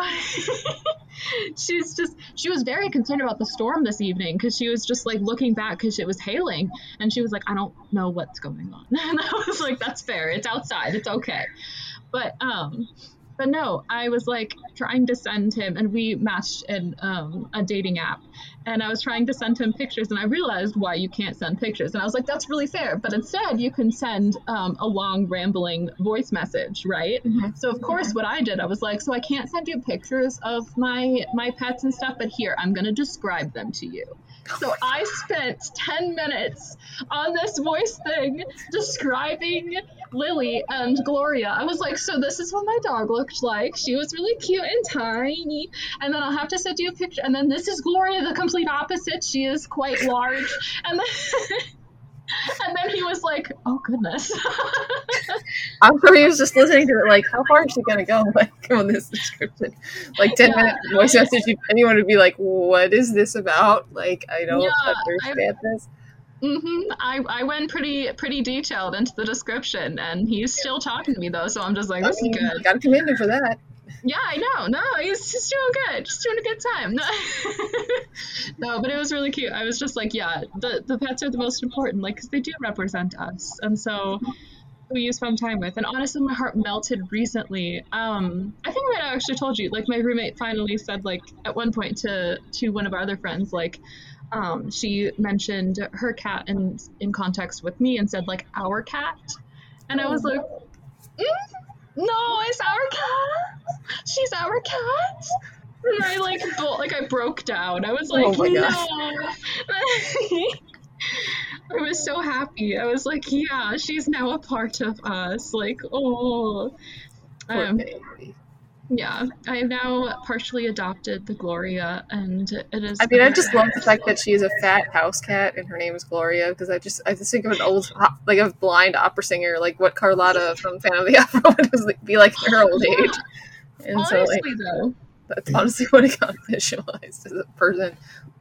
She's just, she was very concerned about the storm this evening because she was just, like, looking back because it was hailing. And she was like, I don't know what's going on. And I was like, that's fair. It's outside. It's okay. But, um... But no, I was like trying to send him, and we matched in um, a dating app, and I was trying to send him pictures, and I realized why you can't send pictures, and I was like, that's really fair, but instead you can send um, a long rambling voice message, right? Mm-hmm. So of course what I did, I was like, so I can't send you pictures of my my pets and stuff, but here, I'm gonna describe them to you. So I spent ten minutes on this voice thing describing Lily and Gloria. I was like, so this is what my dog looked like. She was really cute and tiny. And then I'll have to send you a picture. And then this is Gloria, the complete opposite. She is quite large. And then... And then he was like, oh, goodness. I'm sure he was just listening to it like, how far is she going to go like on this description? Like ten yeah, minute voice message, anyone would be like, what is this about? Like, I don't yeah, understand I, this. Mm-hmm. I, I went pretty pretty detailed into the description, and he's still talking to me though, so I'm just like, I this mean, is good. gotta commend him for that. Yeah, I know. No, he's just doing good. Just doing a good time. No, no, but it was really cute. I was just like, yeah, the, the pets are the most important, like, because they do represent us. And so who you spend time with. And honestly, my heart melted recently. Um, I think that I actually told you, like, my roommate finally said, like, at one point to, to one of our other friends, like, um, she mentioned her cat in, in context with me and said, like, our cat. And I was like, mm, no, it's our cat. She's our cat. And I like, bo- like I broke down. I was like, Oh my no. gosh. I was so happy. I was like, yeah, she's now a part of us. Like, oh. Poor Um, baby. yeah, I have now partially adopted the Gloria, and it is. I mean, I just love the fact that she is a fat house cat and her name is Gloria, because I just I just think of an old, like a blind opera singer, like what Carlotta from Phantom of the Opera would be like in her old age. And Honestly, so, like, though, that's honestly what it got visualized as a person.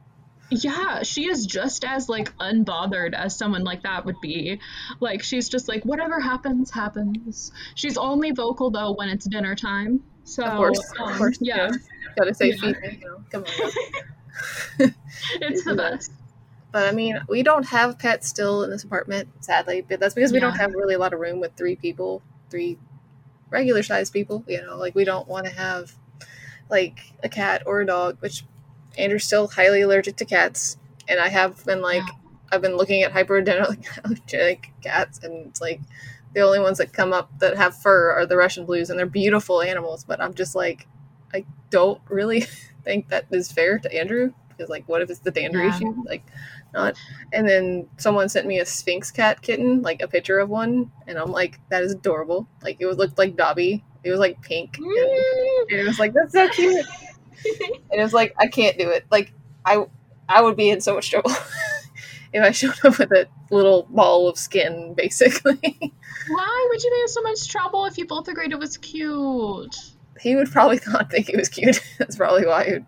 yeah, she is just as like unbothered as someone like that would be. Like, she's just like, whatever happens, happens. She's only vocal though when it's dinner time. So Of course, um, of course, yeah, yeah. Gotta say, Yeah. feed me, you know, come on. it's the best. But I mean, we don't have pets still in this apartment, sadly. But that's because we don't Yeah. have really a lot of room with three people, three regular sized people. You know, like we don't want to have like a cat or a dog, which Andrew's still highly allergic to cats, and I have been like, Yeah. I've been looking at hypoallergenic cats, and it's like the only ones that come up that have fur are the Russian blues, and they're beautiful animals. But I'm just like, I don't really think that is fair to Andrew, because like, what if it's the dander Yeah. issue? Like, not. And then someone sent me a Sphinx cat kitten, like a picture of one, and I'm like, that is adorable. Like, it would look like Dobby. It was like pink, and, and it was like, that's so cute. And it was like, I can't do it. Like, I I would be in so much trouble if I showed up with a little ball of skin, basically. Why would you be in so much trouble if you both agreed it was cute? He would probably not think it was cute. That's probably why. He would.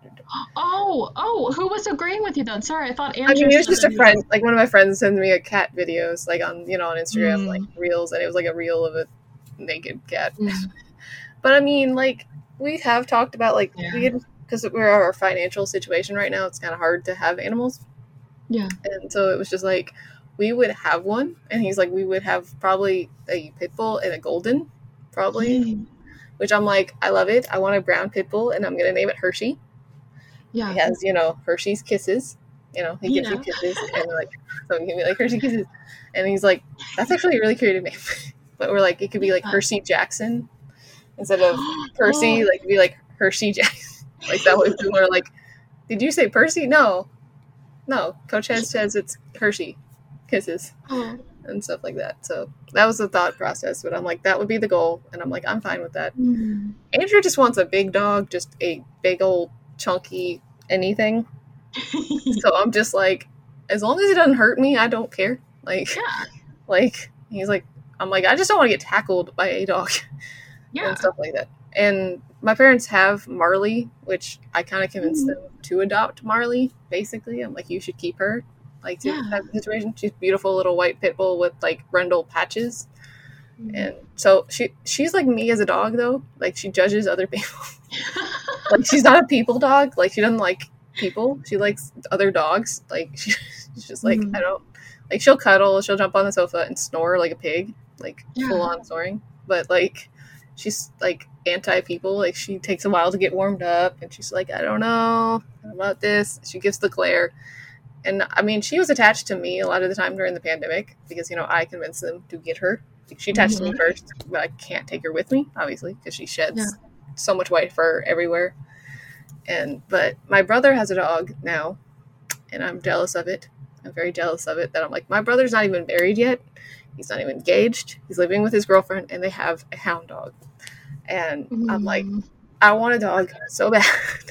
Oh, oh, who was agreeing with you then? Sorry, I thought Andrew. I mean, it was said just a that he friend. Like, one of my friends sent me a cat videos, like on you know on Instagram, Mm. like reels, and it was like a reel of a naked cat. was- But I mean, like, we have talked about like Yeah. we because we're our financial situation right now. It's kind of hard to have animals. Yeah. And so it was just like, we would have one. And he's like, we would have probably a pit bull and a golden, probably. Mm. Which I'm like, I love it. I want a brown pit bull, and I'm going to name it Hershey. Yeah. He has, you know, Hershey's Kisses. You know, he gives Yeah. you kisses. And like, so he can be like, Hershey Kisses. And he's like, that's actually a really creative name. But we're like, it could be like Yeah. Hershey Jackson instead of Percy. Oh. Like, it'd be like Hershey Jackson. Like, that way people are like, did you say Percy? No. No. Coach Ed says it's Hershey Kisses Oh. and stuff like that. So that was the thought process. But I'm like, that would be the goal. And I'm like, I'm fine with that. Mm. Andrew just wants a big dog, just a big old chunky anything. So I'm just like, as long as it doesn't hurt me, I don't care. Like, Yeah. like he's like, I'm like, I just don't want to get tackled by a dog Yeah. and stuff like that. And my parents have Marley, which I kind of convinced them to adopt Marley. Basically, I'm like, you should keep her. Like, to Yeah. that situation, she's a beautiful little white pit bull with like brindle patches. And so she she's like me as a dog, though. Like, she judges other people. Like, she's not a people dog. Like, she doesn't like people. She likes other dogs. Like, she, she's just like, Mhm. I don't like, she'll cuddle, she'll jump on the sofa and snore like a pig, like Yeah. full on snoring. But like, she's like anti people. Like, she takes a while to get warmed up, and she's like, I don't know about this. She gives the glare. And I mean, she was attached to me a lot of the time during the pandemic because, you know, I convinced them to get her. Like, she attached to me Mhm. first, but I can't take her with me, obviously, because she sheds Yeah. so much white fur everywhere. And but my brother has a dog now, and I'm jealous of it. I'm very jealous of it. That I'm like, my brother's not even married yet. He's not even engaged. He's living with his girlfriend, and they have a hound dog. And I'm like, Mm. I want a dog so bad.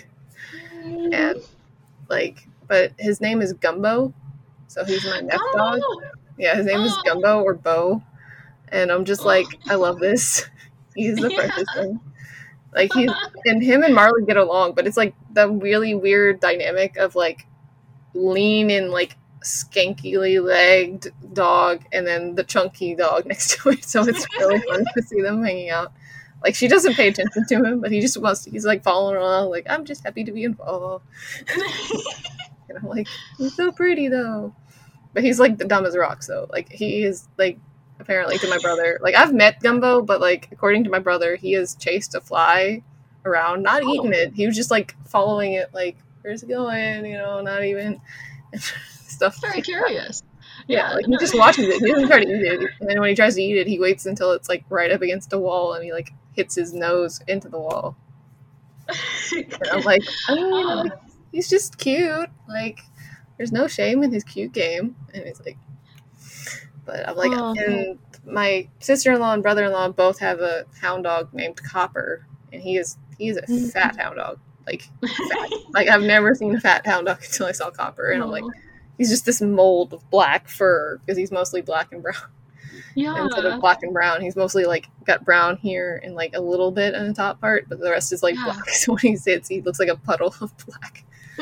And like, but his name is Gumbo, so he's my next dog. Oh. Yeah, his name is Oh. Gumbo or Bo, and I'm just like, I love this. He's the Yeah. precious thing. Like, he's and him and Marley get along, but it's like the really weird dynamic of like lean and like skankily legged dog and then the chunky dog next to it. So it's really fun to see them hanging out. Like, she doesn't pay attention to him, but he just wants to, he's like following along, like, I'm just happy to be involved. And I'm like, he's so pretty though. But he's like the dumb as rocks though. Like, he is like, apparently to my brother, like, I've met Gumbo, but like, according to my brother, he has chased a fly around, not oh. eating it. He was just like following it, like, where's it going? You know, not even stuff. Very curious. Yeah, like, he just watches it. He doesn't try to eat it. And then when he tries to eat it, he waits until it's like right up against a wall and he like hits his nose into the wall. And I'm like, I mean, like, he's just cute. Like, there's no shame in his cute game. And he's like, but I'm like, oh. And my sister-in-law and brother-in-law both have a hound dog named Copper, and he is he is a mm-hmm. fat hound dog. Like, fat. Like, I've never seen a fat hound dog until I saw Copper, and I'm like, he's just this mold of black fur, because he's mostly black and brown. Yeah. Instead of black and brown, he's mostly, like, got brown here and, like, a little bit on the top part, but the rest is, like, yeah. black. So when he sits, he looks like a puddle of black.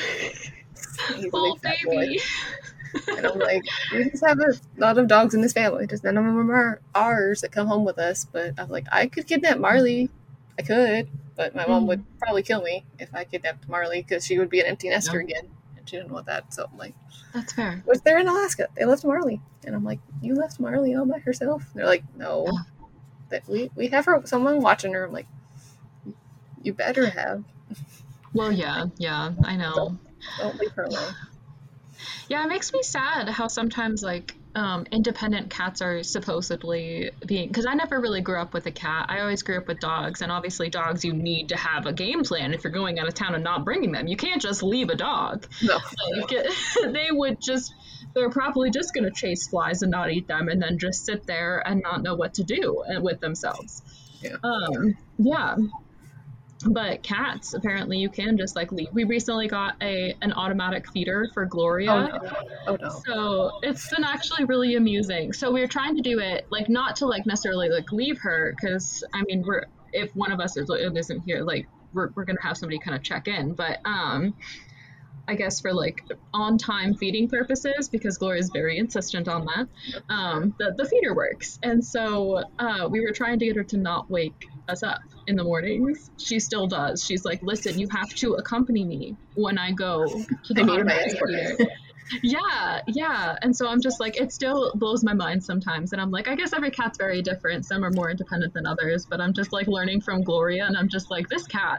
He's oh, baby. And I'm like, we just have a lot of dogs in this family. Just none of them are ours that come home with us. But I'm like, I could kidnap Marley. I could. But my mom mm. would probably kill me if I kidnapped Marley, because she would be an empty nester no. again. And she didn't want that. So I'm like, that's fair. But they're in Alaska. They left Marley. And I'm like, you left Marley all by herself? And they're like, no. Yeah. That we, we have her, someone watching her. I'm like, you better have. Well, yeah. Yeah, I know. Don't, don't leave her alone. Yeah, it makes me sad how sometimes, like, um, independent cats are supposedly being... Because I never really grew up with a cat. I always grew up with dogs. And obviously dogs, you need to have a game plan if you're going out of town and not bringing them. You can't just leave a dog. No. Like, they would just... They're probably just going to chase flies and not eat them and then just sit there and not know what to do with themselves. Yeah. Um, yeah. But cats, apparently you can just, like, leave. We recently got a an automatic feeder for Gloria. Oh, no. Oh, no. So it's been actually really amusing. So we were trying to do it, like, not to, like, necessarily, like, leave her, because, I mean, we're if one of us is, isn't here, like, we're, we're going to have somebody kind of check in. But um, I guess for, like, on-time feeding purposes, because Gloria is very insistent on that, um, the, the feeder works. And so uh, we were trying to get her to not wake us up in the mornings. She still does. She's like, listen, you have to accompany me when I go to the automatic feeder. Yeah, yeah. And so I'm just like, it still blows my mind sometimes. And I'm like, I guess every cat's very different. Some are more independent than others, but I'm just like learning from Gloria, and I'm just like, this cat.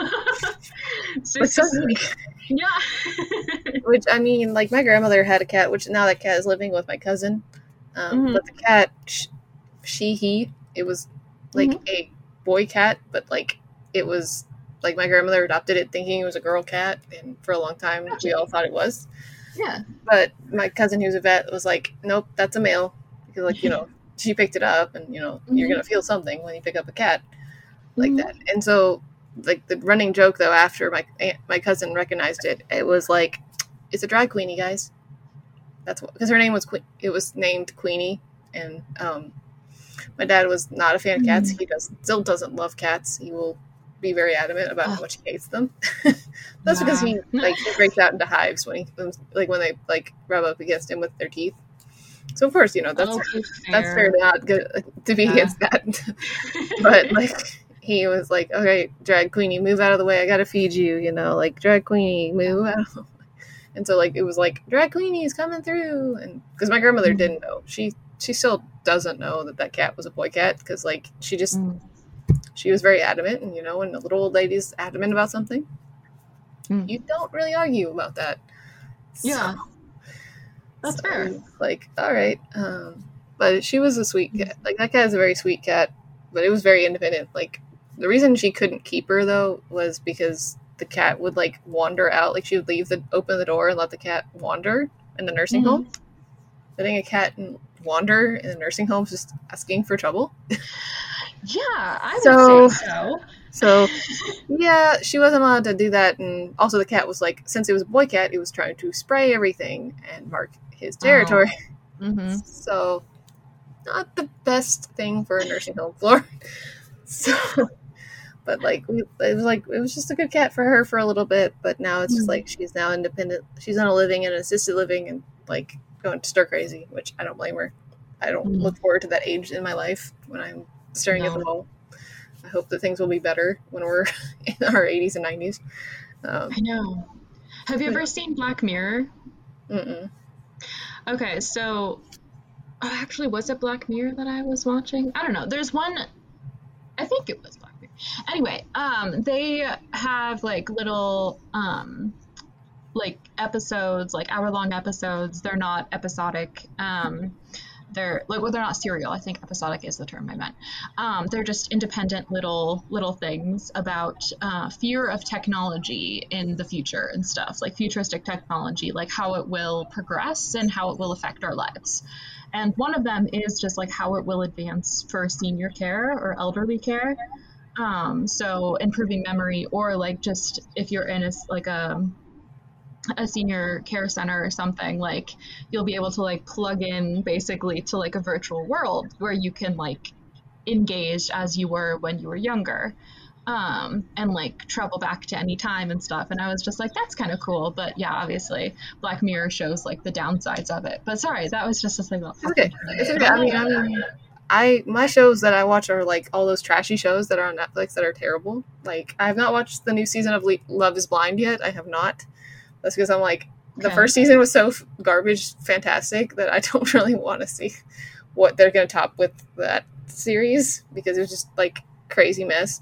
It's just, so unique. Yeah. Which, I mean, like, my grandmother had a cat, which now that cat is living with my cousin. Um, mm-hmm. But the cat, she, he, it was like mm-hmm. a boy cat, but like it was like my grandmother adopted it thinking it was a girl cat, and for a long time gotcha. We all thought it was. Yeah. But my cousin, who's a vet, was like, nope, that's a male, because, like, you know, she picked it up, and, you know, mm-hmm. you're gonna feel something when you pick up a cat like mm-hmm. that. And so, like, the running joke though, after my aunt, my cousin recognized it, it was like, it's a drag queenie, guys. That's what, because her name was que- it was named Queenie, and um my dad was not a fan of cats. Mm. He does still doesn't love cats. He will be very adamant about oh. how much he hates them. That's yeah. because he like he breaks out into hives when he like when they like rub up against him with their teeth. So of course, you know, that's oh, that's fairly not good to be yeah. against that. But like he was like, okay, drag queenie, move out of the way. I gotta feed you. You know, like drag queenie, move out of the way. And so like it was like drag queenie is coming through, and because my grandmother mm-hmm. didn't know, she she still doesn't know that that cat was a boy cat, because like she just mm. she was very adamant, and you know, when a little old lady's adamant about something, mm. you don't really argue about that. Yeah, so, that's so, fair. Like, all right, um, but she was a sweet cat. Like that cat is a very sweet cat, but it was very independent. Like the reason she couldn't keep her though was because the cat would like wander out. Like she would leave the open the door and let the cat wander in the nursing mm-hmm. home. Letting a cat wander in a nursing home is just asking for trouble. Yeah, I would so, say so. So, yeah, she wasn't allowed to do that. And also the cat was like, since it was a boy cat, it was trying to spray everything and mark his territory. Oh. Mm-hmm. So, not the best thing for a nursing home floor. So, but like, we, it was like, it was just a good cat for her for a little bit. But now it's just mm-hmm. like, she's now independent. She's on a living and an assisted living, and like going stir crazy, which I don't blame her. I don't mm. look forward to that age in my life when I'm staring no. at the wall. I hope that things will be better when we're in our eighties and nineties. Um, I know. Have you ever yeah. seen Black Mirror? Mm-mm. Okay, so oh, actually, was it Black Mirror that I was watching? I don't know. There's one. I think it was Black Mirror. Anyway, um, they have like little um, like episodes, like hour-long episodes. They're not episodic. Um, they're like well, they're not serial. I think episodic is the term I meant. Um, they're just independent little little things about uh, fear of technology in the future and stuff, like futuristic technology, like how it will progress and how it will affect our lives. And one of them is just like how it will advance for senior care or elderly care. Um, so improving memory, or like just if you're in a like a a senior care center or something, like you'll be able to like plug in basically to like a virtual world where you can like engage as you were when you were younger, um, and like travel back to any time and stuff. And I was just like, that's kind of cool. But yeah, obviously Black Mirror shows like the downsides of it. But sorry, that was just a thing about it's okay. It's okay. I mean, I mean, I my shows that I watch are like all those trashy shows that are on Netflix that are terrible. Like I have not watched the new season of Le- Love is Blind yet. I have not. That's because I'm like, the okay. first season was so f- garbage fantastic that I don't really want to see what they're going to top with that series, because it was just like crazy mess.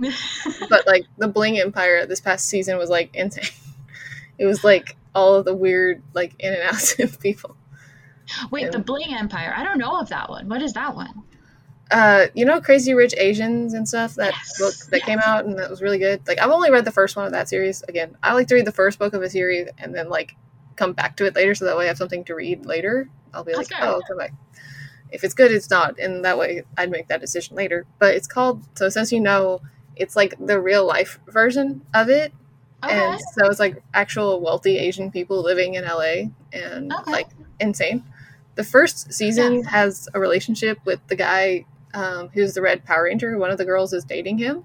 But like the Bling Empire this past season was like insane. It was like all of the weird like in and outs of people. Wait, and, the Bling Empire. I don't know of that one. What is that one? Uh, you know, Crazy Rich Asians and stuff, that yes, book that yes. came out and that was really good. Like, I've only read the first one of that series. Again, I like to read the first book of a series and then, like, come back to it later so that way I have something to read later. I'll be like, okay. oh, I'll come back. If it's good, it's not. And that way I'd make that decision later. But it's called, so since you know, it's like the real life version of it. Okay. And so it's like actual wealthy Asian people living in L A and, okay. like, insane. The first season yeah. has a relationship with the guy Um, who's the Red Power Ranger. One of the girls is dating him.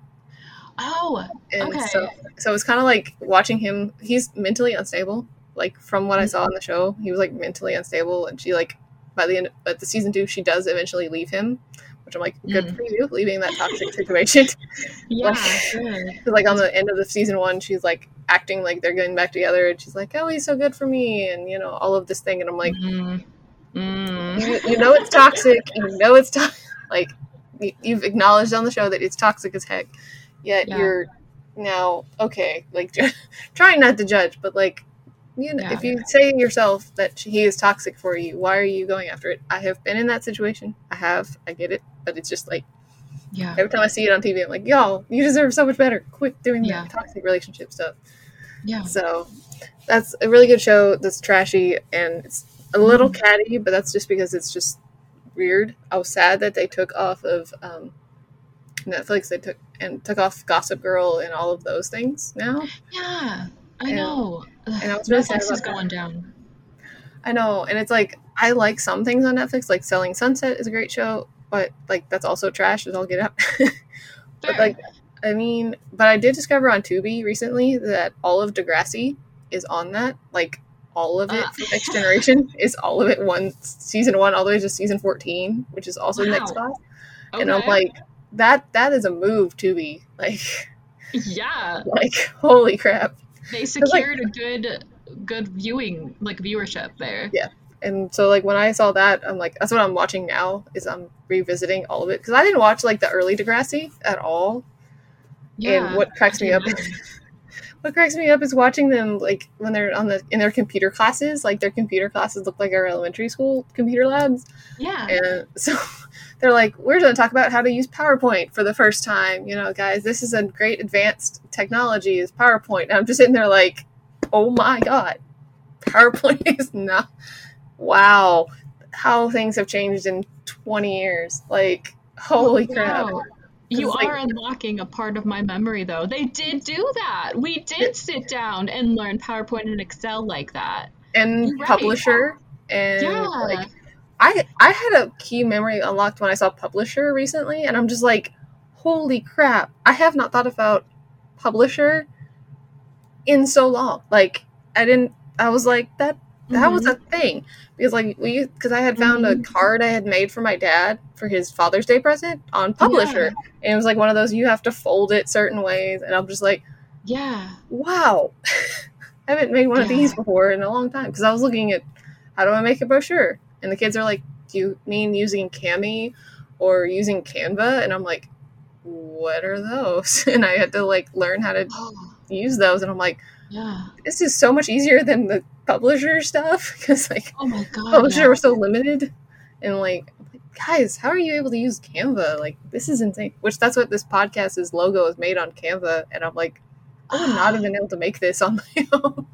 Oh, and okay. so so it's kind of like watching him. He's mentally unstable. Like from what I saw on the show, he was like mentally unstable, and she like by the end at the season two, she does eventually leave him, which I'm like, good mm. for you, leaving that toxic situation. Yeah, like, sure. Like on the end of the season one, she's like acting like they're getting back together, and she's like, oh, he's so good for me, and you know all of this thing, and I'm like, mm. Mm. You, you know it's toxic, you know it's toxic. Like, you've acknowledged on the show that it's toxic as heck, yet yeah. you're now, okay, like, trying not to judge, but, like, you know, yeah. if you say yourself that he is toxic for you, why are you going after it? I have been in that situation. I have. I get it. But it's just, like, yeah. every time I see it on T V, I'm like, y'all, you deserve so much better. Quit doing yeah. that toxic relationship stuff. Yeah. So, that's a really good show that's trashy, and it's a little mm. catty, but that's just because it's just weird. I was sad that they took off of um, Netflix. They took and took off Gossip Girl and all of those things now. Yeah, I and, know. And I was really sad about is going that. down. I know, and it's like I like some things on Netflix. Like Selling Sunset is a great show, but like that's also trash as all get out. But like, I mean, but I did discover on Tubi recently that all of Degrassi is on that. Like. All of it uh. from Next Generation is all of it one season one all the way to season fourteen, which is also wow. Next Spot. Okay. And I'm like, that that is a move, Tubi. Like, yeah, like holy crap, they secured like, a good good viewing like viewership there. Yeah, and so like when I saw that, I'm like, that's what I'm watching now. Is I'm revisiting all of it because I didn't watch like the early Degrassi at all. Yeah, and what cracks me up. What cracks me up is watching them, like, when they're on the in their computer classes. Like, their computer classes look like our elementary school computer labs. Yeah. And so they're like, we're going to talk about how to use PowerPoint for the first time. You know, guys, this is a great advanced technology is PowerPoint. And I'm just sitting there like, oh, my God. PowerPoint is not... Wow. How things have changed in twenty years. Like, holy crap. Wow. You are like, unlocking a part of my memory, though. They did do that. We did sit down and learn PowerPoint and Excel like that. And You're Publisher. Right. And, yeah. like, I I had a key memory unlocked when I saw Publisher recently, and I'm just like, holy crap. I have not thought about Publisher in so long. Like, I didn't, I was like, that that was Mm-hmm. a thing because like we because I had found Mm-hmm. a card I had made for my dad for his Father's Day present on Yeah. Publisher, and it was like one of those you have to fold it certain ways, and I'm just like, Yeah. wow, I haven't made one of Yeah. these before in a long time because I was looking at how do I make a brochure, and the kids are like, do you mean using Cami or using Canva? And I'm like, what are those? And I had to like learn how to Oh, use those, and I'm like, yeah. this is so much easier than the Publisher stuff because like Oh my God. Publisher Yeah. were so limited, and like, guys, how are you able to use Canva? Like, this is insane. Which that's what this podcast's logo is made on Canva, and I'm like, I would not have been able to make this on my own.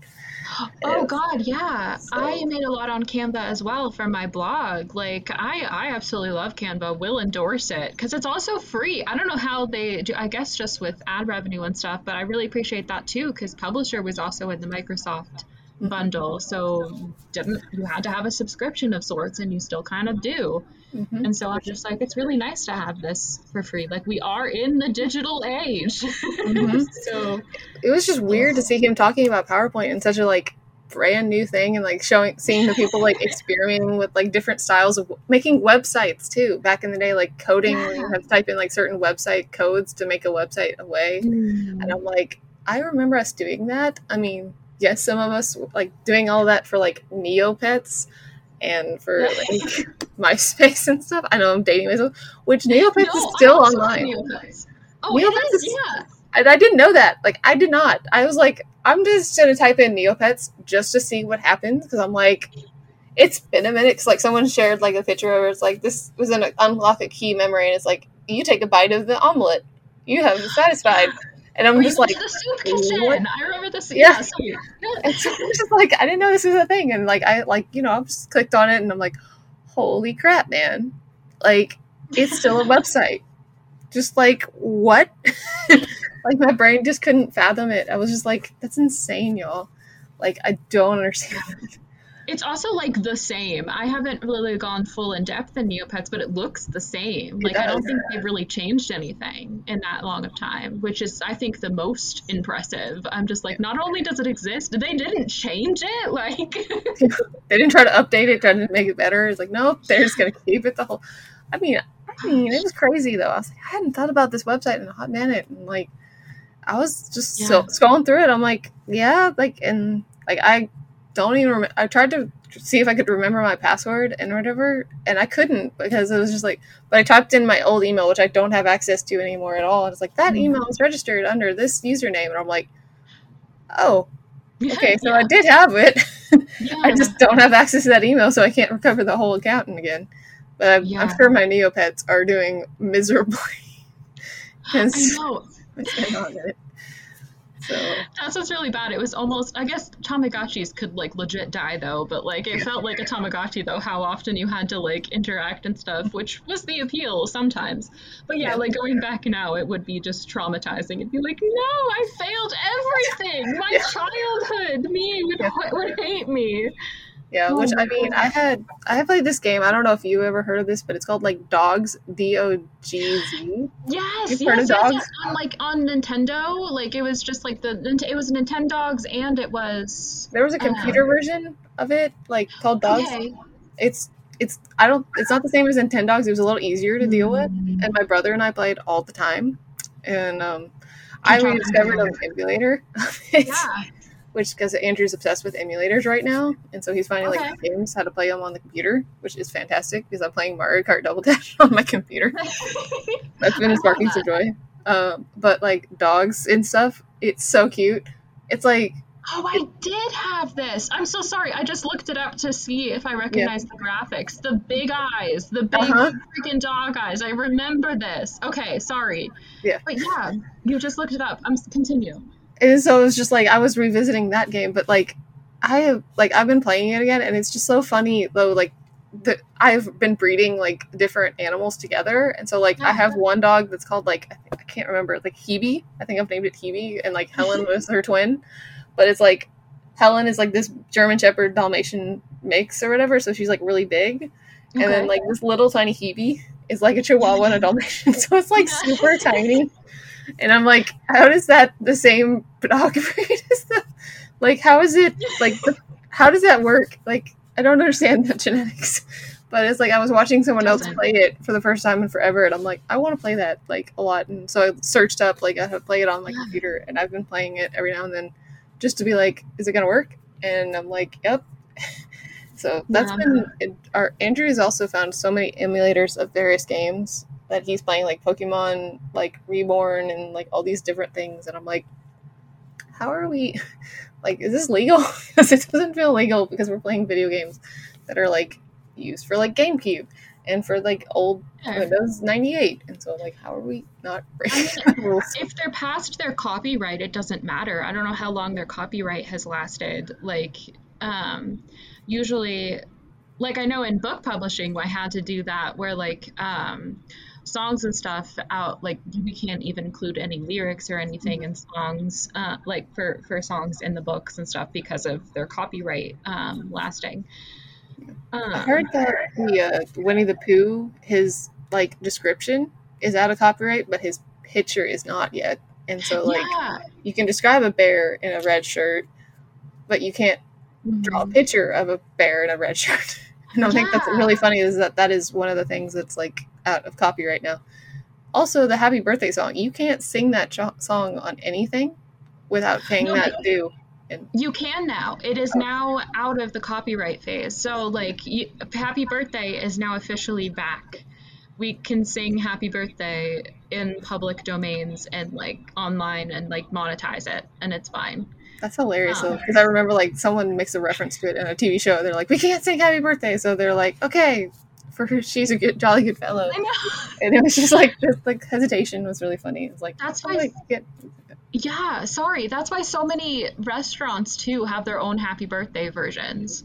Oh And God, yeah. so, I made a lot on Canva as well for my blog. Like I I absolutely love Canva. Will endorse it because it's also free. I don't know how they do, I guess just with ad revenue and stuff, but I really appreciate that too because Publisher was also in the Microsoft bundle. So didn't you had to have a subscription of sorts and you still kind of do. mhm. And so I'm just like, it's really nice to have this for free. Like we are in the digital age. Mhm. So It was just weird to see him talking about PowerPoint in such a like brand new thing, and like showing seeing the people like experimenting with like different styles of making websites too. Back in the day, like coding, where you yeah. have to type in like certain website codes to make a website away. And Mm. I'm like, I remember us doing that. I mean, yes, some of us like doing all that for like Neopets and for like MySpace and stuff. I know I'm dating myself, which Neopets No, is I still also have online. Neopets. Oh, it Neopets is? is, Yeah. and I didn't know that. Like, I did not. I was like, I'm just gonna type in Neopets just to see what happens because I'm like, it's been a minute. Because like someone shared like a picture where it's like this was an unlock a key memory, and it's like you take a bite of the omelet, you have satisfied, and I'm Or just you went like, to the soup kitchen. what? I remember this. Yeah. Yeah. So, yeah. And so I'm just like, I didn't know this was a thing, and like I like you know I just clicked on it, and I'm like, holy crap, man! Like it's still a website. Just like what? Like my brain just couldn't fathom it. I was just like, that's insane, y'all. Like I don't understand. It's also like the same. I haven't really gone full in depth in Neopets, but it looks the same. Like I don't does. think they've really changed anything in that long of time, which is I think the most impressive. I'm just like, not only does it exist, they didn't change it. Like They didn't try to update it, try to make it better. It's like, nope, they're just gonna keep it the whole. I mean, I mean, it was crazy though. I was like, I hadn't thought about this website in a hot minute, and like, I was just Yeah. so scrolling through it. I'm like, yeah, like, and like, I don't even. Rem- I tried to see if I could remember my password and whatever, and I couldn't because it was just like. But I typed in my old email, which I don't have access to anymore at all. And it's like that Mhm. email is registered under this username, and I'm like, oh, okay, so yeah. I did have it. Yeah. I just don't have access to that email, so I can't recover the whole account again. But I'm, Yeah. I'm sure my Neopets are doing miserably. I Because know. I spent on it. So That's what's really bad. It was almost, I guess Tamagotchis could like legit die though, but like it felt like a Tamagotchi though, how often you had to like interact and stuff, which was the appeal sometimes. But yeah, Yeah. like going back now, it would be just traumatizing. It'd be like, no, I failed everything. My Yeah. childhood, me would, Yeah. would hate me. yeah, Oh which my I mean, God. I had I have played this game. I don't know if you ever heard of this, but it's called like Dogs, D O G Z. Yes, You've yes, heard yes, of yes. Dogs? On like on Nintendo, like it was just like the Nint- it was Nintendogs and it was There was a computer um, version of it, like called Dogs. okay. It's it's I don't it's not the same as Nintendogs. It was a little easier to deal with, Mm. and my brother and I played all the time. And um, Good I job, rediscovered Andrew. an emulator of it, Yeah. which because Andrew's obsessed with emulators right now, and so he's finding Okay. like games how to play them on the computer, which is fantastic because I'm playing Mario Kart Double Dash on my computer. That's been I sparking love some joy. Um, but like dogs and stuff, it's so cute. It's like Oh, I did have this. I'm so sorry. I just looked it up to see if I recognize the graphics. The big eyes, the big Uh-huh. freaking dog eyes. I remember this. Okay, sorry. Yeah. But yeah, you just looked it up. I'm continue. And so it was just like I was revisiting that game, but like I have like I've been playing it again, and it's just so funny though. Like the I've been breeding like different animals together, and so like I have one dog that's called like I, think, I can't remember like Hebe. I think I've named it Hebe, and like Helen was her twin, but it's like Helen is like this German Shepherd Dalmatian mix or whatever, so she's like really big, and then Okay. like this little tiny Hebe is like a Chihuahua and a Dalmatian, so it's like super tiny. And I'm like, how is that the same dog breed as the, like, how is it, like, the, how does that work? Like, I don't understand the genetics. But it's like I was watching someone else play it for the first time in forever, and I'm like, I want to play that like a lot. And so I searched up like how to play it on my computer, and I've been playing it every now and then just to be like, is it gonna work? And I'm like, yep. So that's yeah. been it, our Andrew has also found so many emulators of various games that he's playing, like Pokemon, like Reborn, and like all these different things. And I'm like, how are we? Like, is this legal? Because it doesn't feel legal because we're playing video games that are like used for like GameCube and for like old yeah. Windows ninety-eight, and so like, how are we not breaking I mean, rules? If they're past their copyright, it doesn't matter. I don't know how long their copyright has lasted. Like, um, usually, like I know in book publishing, I had to do that where like um, songs and stuff out, like we can't even include any lyrics or anything in songs, uh, like for for songs in the books and stuff because of their copyright um, lasting. Um, I heard that the uh, Winnie the Pooh, his like description is out of copyright, but his picture is not yet. And so like yeah. you can describe a bear in a red shirt, but you can't mm-hmm. draw a picture of a bear in a red shirt. And I yeah. think that's really funny is that that is one of the things that's like out of copyright now. Also, the Happy Birthday song, you can't sing that ch- song on anything without paying no, that due. And you can now. It is now out of the copyright phase. So, like, you, Happy Birthday is now officially back. We can sing Happy Birthday in public domains and, like, online and, like, monetize it, and it's fine. That's hilarious, um, though, because I remember, like, someone makes a reference to it in a T V show. They're like, we can't sing Happy Birthday. So they're like, okay, for her, she's a good, jolly good fellow. I know. And it was just, like, this, like, hesitation was really funny. It was like, that's why. Like, get... Yeah, sorry. That's why so many restaurants, too, have their own Happy Birthday versions.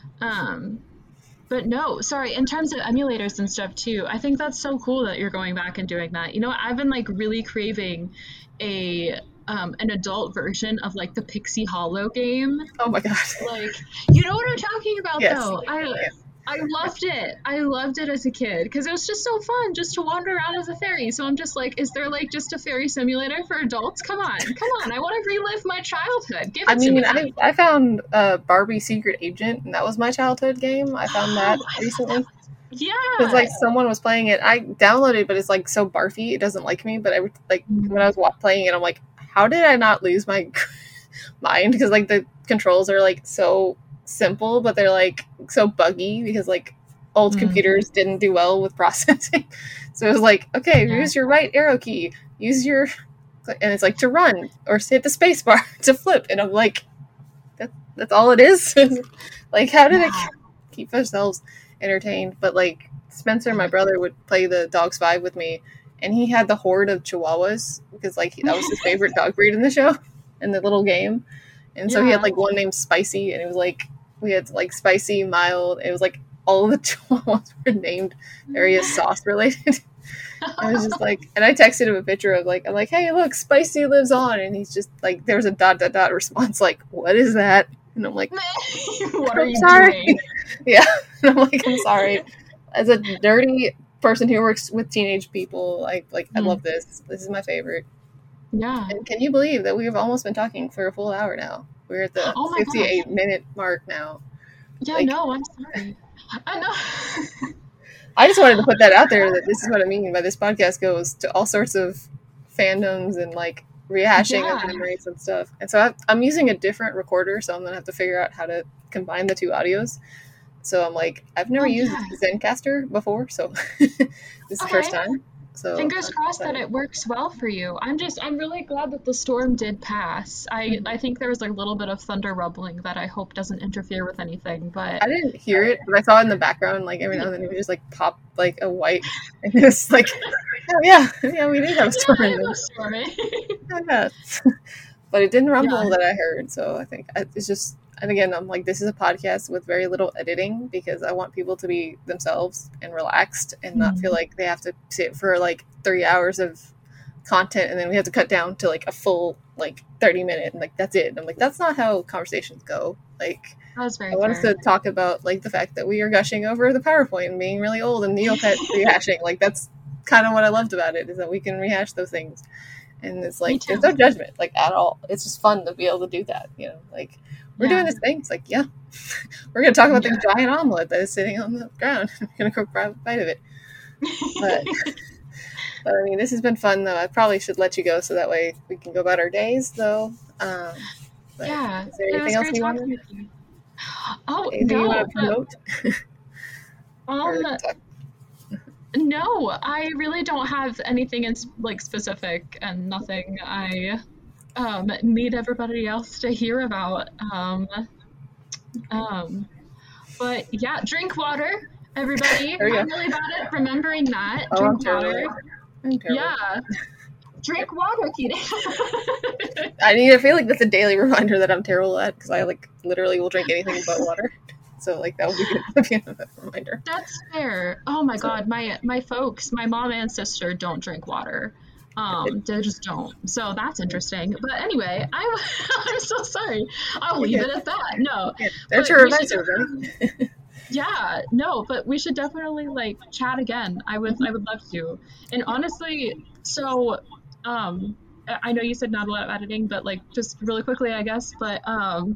Um, but no, sorry, in terms of emulators and stuff, too, I think that's so cool that you're going back and doing that. You know, I've been, like, really craving a um, an adult version of, like, the Pixie Hollow game. Oh, my God. Like, you know what I'm talking about, yes. though? I yes. I loved it. I loved it as a kid because it was just so fun just to wander around as a fairy. So I'm just like, is there like just a fairy simulator for adults? Come on, come on. I want to relive my childhood. Give it I mean, to me. I, I found uh, Barbie Secret Agent, and that was my childhood game. I found that recently. Yeah. Because like someone was playing it. I downloaded it, but it's like so barfy. It doesn't like me. But I like mm-hmm. when I was playing it, I'm like, how did I not lose my mind? Because like the controls are like so simple, but they're like so buggy because like old mm. computers didn't do well with processing. So it was like, okay, yeah. use your right arrow key, use your, and it's like to run or hit the space bar to flip. And I'm like, that, that's all it is. Like, how did yeah. it keep ourselves entertained? But like Spencer, my brother, would play the Dogs Five with me, and he had the horde of Chihuahuas because like that was his favorite dog breed in the show, in the little game. And so yeah. he had like one named Spicy, and it was like, we had like Spicy, Mild. It was like all the Chihuahuas were named various sauce related. It was just like, and I texted him a picture of like, I'm like, hey, look, Spicy lives on. And he's just like, there was a dot, dot, dot response like, what is that? And I'm like, what are you sorry. doing? Yeah. And I'm like, I'm sorry. As a dirty person who works with teenage people, I like, mm. I love this. This is my favorite. Yeah. And can you believe that we have almost been talking for a full hour now? We're at the oh fifty-eight gosh. minute mark now. Yeah, like, no, I'm sorry. I know. I just wanted to put that out there that this is what I mean by this podcast goes to all sorts of fandoms and like rehashing yeah. of memories and stuff. And so I, I'm using a different recorder, so I'm going to have to figure out how to combine the two audios. So I'm like, I've never oh, used yeah. Zencastr before, so this is okay. the first time. So fingers crossed that it works well for you. I'm just, I'm really glad that the storm did pass. I, mm-hmm. I think there was a little bit of thunder rumbling that I hope doesn't interfere with anything, but... I didn't hear it, but I saw it in the background, like every now and then it would just like pop like a white, and it was like, oh yeah, yeah, we did have a storm. Yeah, it was stormy. Oh, yeah. But it didn't rumble yeah. that I heard, so I think it's just... And again, I'm like, this is a podcast with very little editing because I want people to be themselves and relaxed and not mm-hmm. feel like they have to sit for like three hours of content and then we have to cut down to like a full like thirty minute and like that's it. And I'm like, that's not how conversations go. Like, that was very I want us to talk about like the fact that we are gushing over the PowerPoint and being really old and Neopet rehashing. Like, that's kind of what I loved about it, is that we can rehash those things. And it's like, there's no judgment, like, at all. It's just fun to be able to do that, you know, like, we're Yeah. doing this thing. It's like, yeah, we're going to talk about yeah. the giant omelet that is sitting on the ground. I'm going to cook a bite of it. But, but, I mean, this has been fun, though. I probably should let you go so that way we can go about our days, though. Um, but yeah. is there anything else you want to you. Oh, anything no. you want to promote? um, no, I really don't have anything in, like, specific and nothing I um, need everybody else to hear about. Um, um, but, yeah, drink water. Everybody, I'm really bad at remembering that. Oh, drink I'm water. I'm yeah. Drink water, Keaton. I need. I feel like that's a daily reminder that I'm terrible at because I like literally will drink anything but water. So like that would be good to be a reminder. That's fair. Oh my so. God, my my folks, my mom and sister don't drink water. Um, they just don't. So that's interesting. But anyway, I'm I'm so sorry. I'll leave yeah. it at that. No, yeah. That's your advice, everybody. Yeah, no, but we should definitely like chat again. I would, I would love to. And honestly, so, um, I know you said not a lot of editing, but like just really quickly, I guess. But um,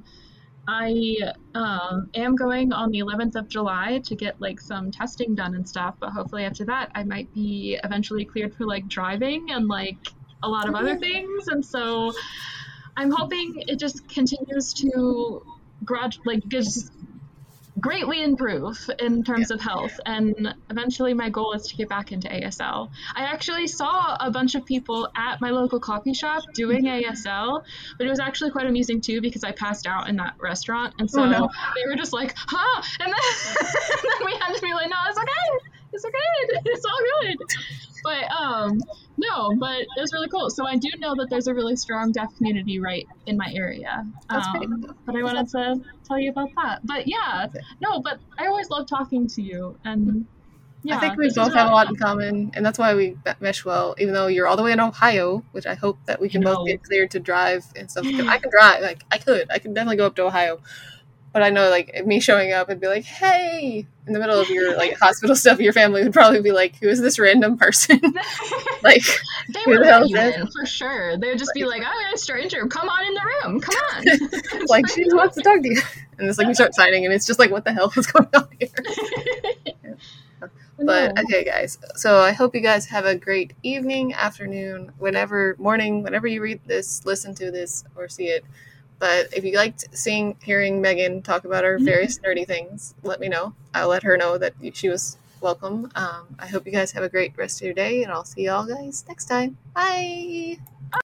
I um am going on the eleventh of July to get like some testing done and stuff. But hopefully after that, I might be eventually cleared for like driving and like a lot of other things. And so I'm hoping it just continues to grad like just greatly improve in terms yeah. of health, and eventually my goal is to get back into A S L. I actually saw a bunch of people at my local coffee shop doing A S L, but it was actually quite amusing too because I passed out in that restaurant, and so oh, no. they were just like, huh, and then, and then we had to be like, no, it's okay, it's okay, it's all good. But um no, but it was really cool. So I do know that there's a really strong deaf community right in my area. That's pretty um, cool. But I wanted to tell you about that. But yeah, no, but I always love talking to you. And yeah, I think we both have a lot in common, and that's why we mesh well, even though you're all the way in Ohio, which I hope that we can both get cleared to drive and stuff. I can drive, like, I could. I could definitely go up to Ohio. But I know, like, me showing up and be like, hey, in the middle of your, like, hospital stuff, your family would probably be like, who is this random person? Like, they would let you in, for sure. They would just be like, oh, you're a stranger. Come on in the room. Come on. Like, she just wants to talk to you. And it's like, we start signing, and it's just like, what the hell is going on here? Yeah. But, okay, guys. So I hope you guys have a great evening, afternoon, whenever, morning, whenever you read this, listen to this, or see it. But if you liked seeing, hearing Megan talk about her various nerdy things, let me know. I'll let her know that she was welcome. Um, I hope you guys have a great rest of your day, and I'll see y'all guys next time. Bye!